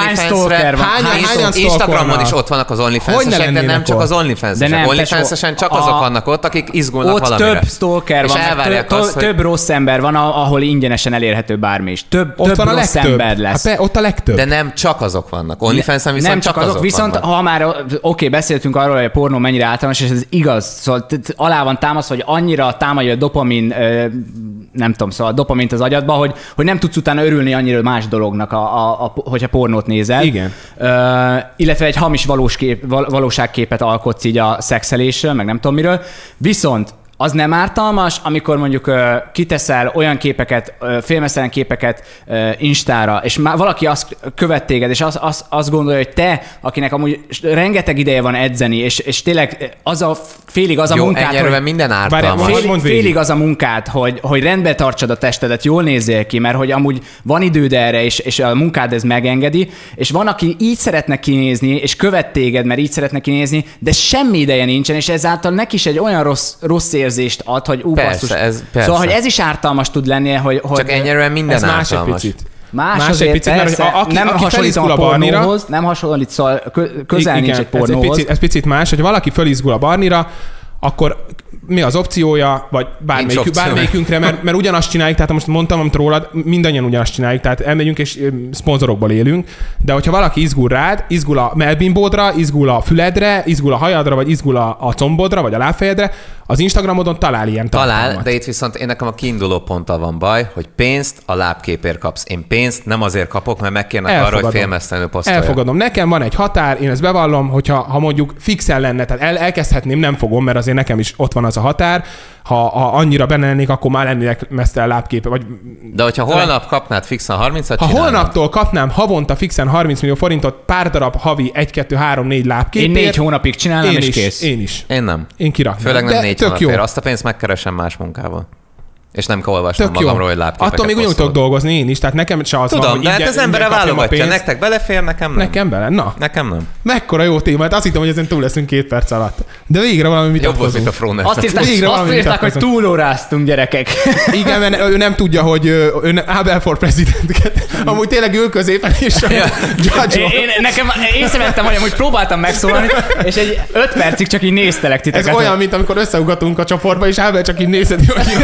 Instagramon is ott vannak az OnlyFans-esek, de nem csak az OnlyFans-esek. OnlyFans-esen csak azok vannak ott, akik izgulnak valamire. Ott több stalker van, több rossz ember van, ahol ingyenesen elérhető bármi is. Több rossz ember lesz. Ott a legtöbb. De nem csak azok vannak. OnlyFans-en viszont nem csak azok. Viszont ha már beszéltünk arról, hogy a pornó mennyire általános, és ez igaz, szóval alá van támasztva, hogy annyira támadja a dopamin nem tudom, szóval dopamint az agyadba, hogy nem tudsz utána örülni annyira más dolognak, hogyha pornót nézel. Igen. Illetve egy hamis valóságképet alkotsz így a szexelésről, meg nem tudom miről. Viszont az nem ártalmas, amikor mondjuk kiteszel olyan képeket, félmeztelen képeket Instára, és valaki azt követ téged, és azt gondolja, hogy te, akinek amúgy rengeteg ideje van edzeni, és tényleg félig az a munkát, hogy minden ártalmas. Félig az a munkát, hogy rendbe tartsad a testedet, jól nézzél ki, mert hogy amúgy van időd erre, és a munkád ez megengedi, és van, aki így szeretne kinézni, és követ téged, mert így szeretne kinézni, de semmi ideje nincsen, és ezáltal neki is egy olyan rossz érzést ad, hogy persze. Szóval, hogy ez is ártalmas tud lenni, hogy... Csak ennyire minden ez ártalmas. Más egy picit. Más azért, picit, persze, mert aki hasonlítom a pornóhoz, nem hasonlít, szóval közel nincs egy pornóhoz. Ez picit más, hogy valaki fölizgul a barnira, akkor mi az opciója, vagy bármelyikünkre, mert ugyanazt csináljuk, tehát most mondtam, amit rólad, mindannyian ugyanazt csináljuk, tehát elmegyünk és szponzorokból élünk, de hogyha valaki izgul rád, izgul a melbimbódra, izgul a füledre, izgul a hajadra, vagy izgul a combodra, vagy a lábfejedre, az Instagramodon talál ilyen tartalmat. Talál, de itt viszont én nekem a kiinduló ponttal van baj, hogy pénzt a lábképért kapsz. Én pénzt nem azért kapok, mert megkérnek arra, hogy félmeztelenül posztolja. Elfogadom. Nekem van egy határ, én ezt bevallom, hogyha mondjuk fixen lenne, tehát elkezdhetném, nem fogom, mert azért nekem is ott van az a határ. Ha annyira benne lennék, akkor már lennének mesztelen lábképe. De hogyha holnap kapnád fixen 30-at, ha holnaptól kapnám havonta fixen 30 millió forintot, pár darab havi 1, 2, 3, 4 lábképért. Én 4 hónapig csinálom, és kész. Én is. Én nem. Én kiraknám. Főleg nem 4 hónapért. Azt a pénzt megkeresem más munkával. És nem kell olvasnom magamról, hogy lábképeket attól még úgy tudok dolgozni én is, tehát nekem se az tudom, van, hogy de hát az embere válogatja. Nektek belefér, nekem nem. Nekem bele? Na. Nekem nem. Mekkora jó téma, hát azt hittem, hogy ezen túl leszünk 2 perc alatt. De végre valami jobb volt, mint a Fróner. Azt írták, hogy túlóráztunk, gyerekek. Igen, mert ő nem tudja, hogy ő Abel for President-ket. Amúgy tényleg ül középen, és nekem észrevettem, hogy próbáltam megszólalni, és egy 5 percig csak így néztelek titeket. Ez olyan, mint amikor összeugatunk a csoportba, és Abel csak így nézed,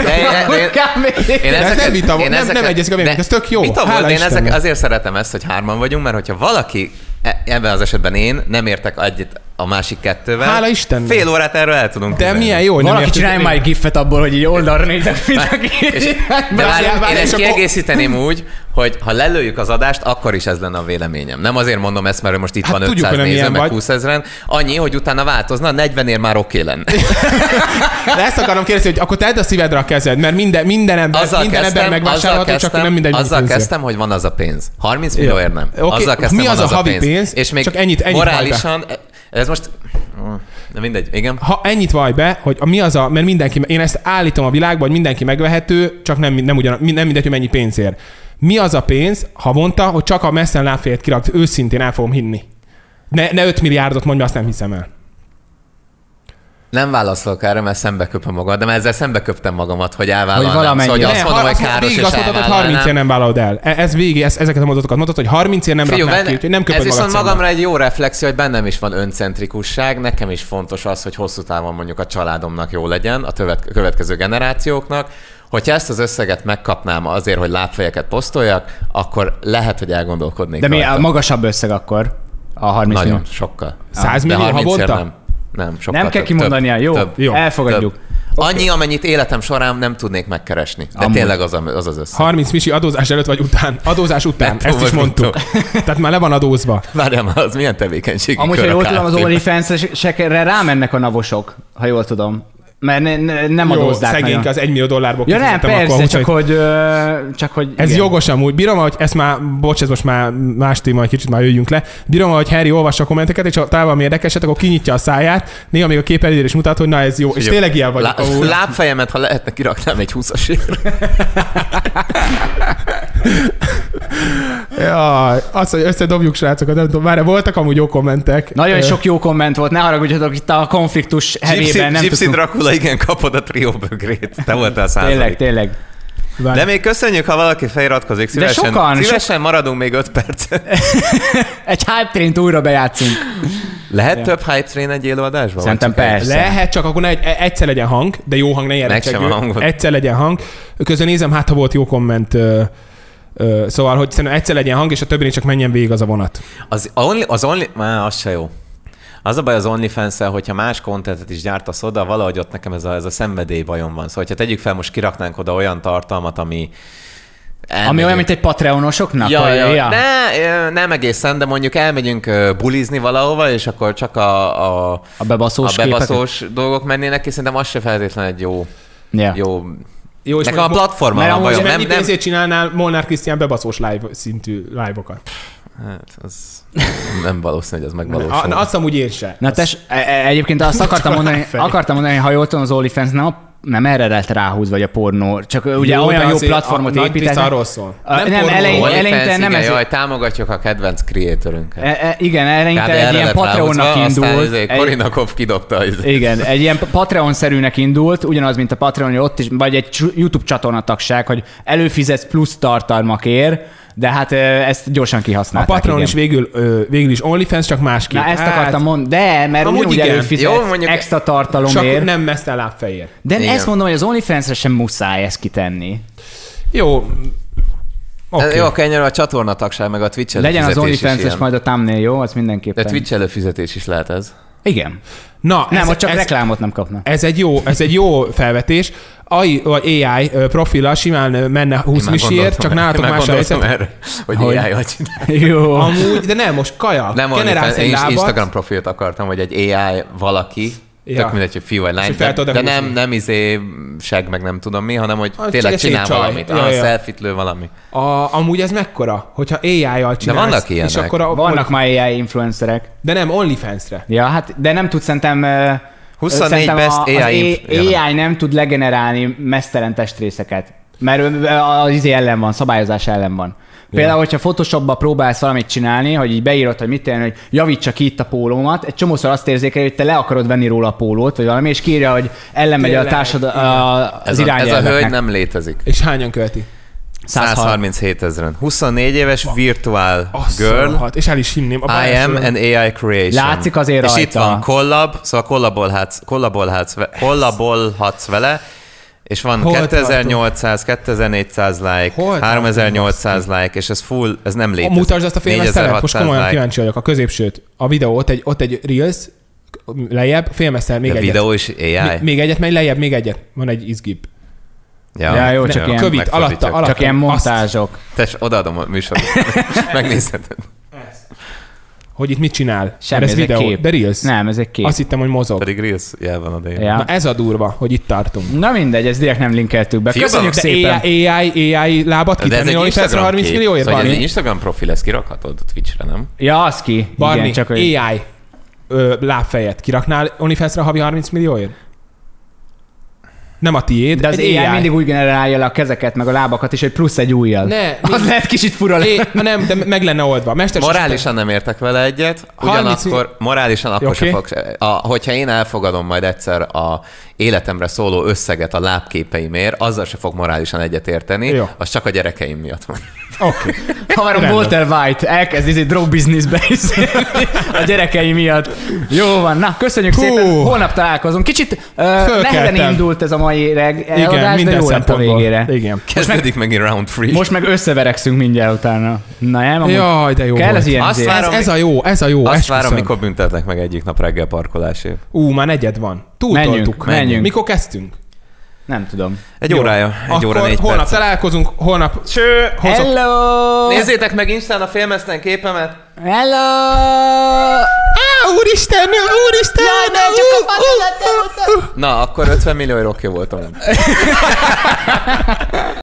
nem egyezik a vélemény, ez tök jó. Én azért szeretem ezt, hogy 3-an vagyunk, mert hogyha valaki, ebben az esetben én, nem értek egyet a másik 2-vel. Hála Istennek. Fél órát erről el tudunk De milyen jó, hogy valaki csinálj már egy gifet abból, hogy így oldalra nézek mindenki. Én ezt kiegészíteném úgy, hogy ha lelőjük az adást, akkor is ez lenne a véleményem. Nem azért mondom ezt, mert most itt van 500 néző, meg 20 000, annyi, hogy utána változna, 40-ér már oké lenne. De ezt akarom kérdezni, hogy akkor tedd a szívedre a kezed, mert minden ember megvásárolható, csak nem mindegy. Azzal kezdtem, hogy van az a pénz. 30 millióért nem. Azzal kezdtem, mi az a havi pénz? És még csak ennyit morálisan, ez most... De mindegy, igen. Ha ennyit vaj be, hogy mi az a... Mert mindenki... Én ezt állítom a világban, hogy mindenki megvehető, csak nem mindegy, hogy mennyi pénzért. Mi az a pénz, ha mondta, hogy csak a messzen lábfejet kirakt, őszintén el fogom hinni. Ne 5 milliárdot mondja, azt nem hiszem el. Nem válaszolok erre, mert szembeköpöm magad, de már ezzel szembeköptem magamat, hogy elvállalnám. Hogy valamennyi. Szóval, hogy azt mondom, hogy káros, végig azt mondtad, hogy 30 ér nem vállalod el. Ezeket a mondatokat mondtad, hogy 30 ér nem raknál ki, úgyhogy nem köpöd magad. Ez viszont magamra egy jó reflexió, hogy bennem is van öncentrikusság, nekem is fontos az, hogy hosszú távon mondjuk a családomnak jó legyen, a következő generációknak. Hogyha ezt az összeget megkapnám azért, hogy lábfejeket posztoljak, akkor lehet, hogy elgondolkodnék. De mi a magasabb összeg akkor? A 30 Nagyon, millió? sokkal. 100 millió havonta? Nem, sokkal nem kell kimondania, jó? Elfogadjuk. Okay. Annyi, amennyit életem során nem tudnék megkeresni. De tényleg az az összeg. 30 misi adózás előtt vagy után? Adózás után, ezt is mondtuk. Tehát már le van adózva. Várjál már, az milyen tevékenység? Amúgy, ha jól tudom, az OnlyFans-ekre rámennek a navosok, ha jól tudom. Mert nem adózzák szegény, nagyon. az $1 millió Ja nem, persze, akkor, csak hogy ez igen. Jogos amúgy. Bírom, hogy ez most már más téma, egy kicsit már jöjjünk le. Bírom, hogy Harry olvassa a kommenteket, és ha talán valami érdekeset, akkor kinyitja a száját, néha még a képernyőn is mutat, hogy na ez jó. És tényleg ilyen vagy. Lábfejemet, ha lehetne, kiraknám egy 20-asért. Jaj, azt, hogy összedobjuk, srácokat, nem tudom, már voltak amúgy jó kommentek. Nagyon sok jó komment volt, ne haragudjatok, itt a konfliktus hevében nem Gypsy Dracula, igen, kapod a trió bögrét. Te voltál 100%. Tényleg. De még köszönjük, ha valaki feliratkozik. Szívesen maradunk még 5 percet. Egy Hype Train-t újra bejátszunk. Lehet több Hype Train egy élőadásban? Szerintem persze. Lehet, csak akkor egyszer legyen hang, de jó hang, ne jelentségű. Egyszer legyen hang. Közben nézem, hát ha volt jó komment. Szóval, hogy szerintem egyszer legyen hang, és a többén csak menjen végig az a vonat. Az only, az se jó. Az a baj az OnlyFans-el, hogyha más contentet is gyártasz oda, valahogy ott nekem ez a szenvedély bajom van. Szóval, hogyha tegyük fel, most kiraknánk oda olyan tartalmat, ami Ami olyan, mint egy Patreonosoknak? Ja. Nem egészen, de mondjuk elmegyünk bulizni valahova, és akkor csak a bebaszós dolgok mennének, és szerintem az se feltétlenül egy jó... Jó, és nekem a platforma mert van bajom. Nem ezért csinálnál Molnár Krisztián bebaszós live szintű live-okat. Hát, az nem valószínű, hogy ez megvalósul. Azt amúgy én se. Na egyébként azt akartam mondani, ha jól tudom, az OnlyFans nem erre lett ráhúzva, vagy a pornó, csak ugye olyan jó platformot épített. arról szól. Nem, eleinte nem ez. Jaj, támogatjuk a kedvenc creatorünket. Igen, eleinte egy ilyen Patreonnak indult. Korinakov kidobta. Igen, egy ilyen Patreon-szerűnek indult, ugyanaz, mint a Patreon, hogy ott is, vagy egy YouTube csatornatagság, hogy előfizetsz plusz tartalmakért, de hát ezt gyorsan kihasználták. A Patreon is végül is OnlyFans, csak másképp. Na ezt akartam mondani, de mert ugyanúgy előfizetsz extra tartalomért. Csak nem mesztel lábfejért. De igen. Ezt mondom, hogy az OnlyFans-re sem muszáj ezt kitenni. Jó. Okay. Jó, akkor a csatornatagság, meg a Twitch előfizetés. Legyen az OnlyFans-es majd a thumbnail, jó? Az mindenképpen. De Twitch előfizetés is lehet ez. Igen. Na, nem, ott csak reklámot nem kapna. Ez egy jó felvetés. AI profillal simán menne 20 misiért, csak nálatok más a helyzet. Hogy AI-jal csinálja. Jó. Amúgy, de nem, most kaja. Nem, én Instagram profilt akartam, hogy egy AI valaki, tök mindegy, hogy fiú vagy lány, de nem seg, meg nem tudom mi, hanem hogy tényleg csinál valamit. Selfie-t lő valami. Amúgy ez mekkora? Hogyha AI-jal csinálsz. De vannak ilyenek. És akkor vannak már AI influencerek. De nem OnlyFans-re. Ja, hát, de nem tud szerintem... 24 best AI nem tud legenerálni mesztelen testrészeket. Mert az ellen van, szabályozás ellen van. Például, hogyha Photoshopba próbálsz valamit csinálni, hogy így beírod, hogy mit tenni, hogy javítsa ki itt a pólómat, egy csomószor azt érzékel, hogy te le akarod venni róla a pólót, vagy valami, és kírja, hogy ellenmegy a az irányelveknek. Ez a hölgy nem létezik. És hányan követi? 137 000. 24 éves virtual girl. És el is hinném. I am an AI creation. Látszik azért rajta. És itt van collab, szóval kollabolhatsz vele, és van 2800, 2400 like, 3800 like, és ez full, ez nem létezik. Mutasd azt a félmesztelet, most komolyan kíváncsi vagyok. A középsőt, a videó, ott egy Reels, lejjebb, félmesztel, még egyet. A videó is AI? Még egyet, megy lejjebb, még egyet. Van egy izgibb. Ja, jó, csak ilyen kövít, alatta. Csak ilyen montázsok. Tess, odaadom a műsort. Megnézheted. Hogy itt mit csinál? Semmi, ez videó, kép. De Reels. Nem, ez egy kép. Azt hittem, hogy mozog. Pedig Reels jel van oda. Ja. Na ez a durva, hogy itt tartunk. Na mindegy, ezt direkt nem linkeltük be. Köszönjük szépen. AI lábat kitenni, hogy persze 30 millióért? Szóval ez egy Instagram profil, ezt kirakhatod Twitchre, nem? Ja, az ki. Barni, igen, csak AI lábfejet kiraknál OnlyFans-re havi 30 millióért? Nem a tiéd. De az AI mindig úgy generálja le a kezeket, meg a lábakat is, hogy plusz egy ujjal. Az lehet kicsit fura le. Nem, de meg lenne oldva. Morálisan nem értek vele egyet, ugyanakkor morálisan akkor se fogsz. Hogyha én elfogadom majd egyszer a életemre szóló összeget a lábképeimért, azzal se fog morálisan egyet érteni, az csak a gyerekeim miatt van. Oké. Hamarom Walter White elkezd drog businessbe a gyerekei miatt. Jó van, na köszönjük szépen, holnap találkozunk. Kicsit nehezen indult ez a mai eladás, de jó lett a végére. Igen. Kezdődik megint round 3. Most meg összeverekszünk mindjárt utána. Na nem? Jaj, de jó kell volt. Ez ilyen ez a jó. Azt várom, mikor büntetnek meg egyik nap reggel parkolásért. Már negyed van. Túltoltuk. Menjünk. Mikor kezdtünk? Nem tudom. Egy órája. Egy óra 4 perc. Holnap találkozunk, holnap... Hello! Nézzétek meg Instán a félmeztelen képemet. Hello! Úristen! Jaj, de csak a Na, akkor 50 millió oké voltam.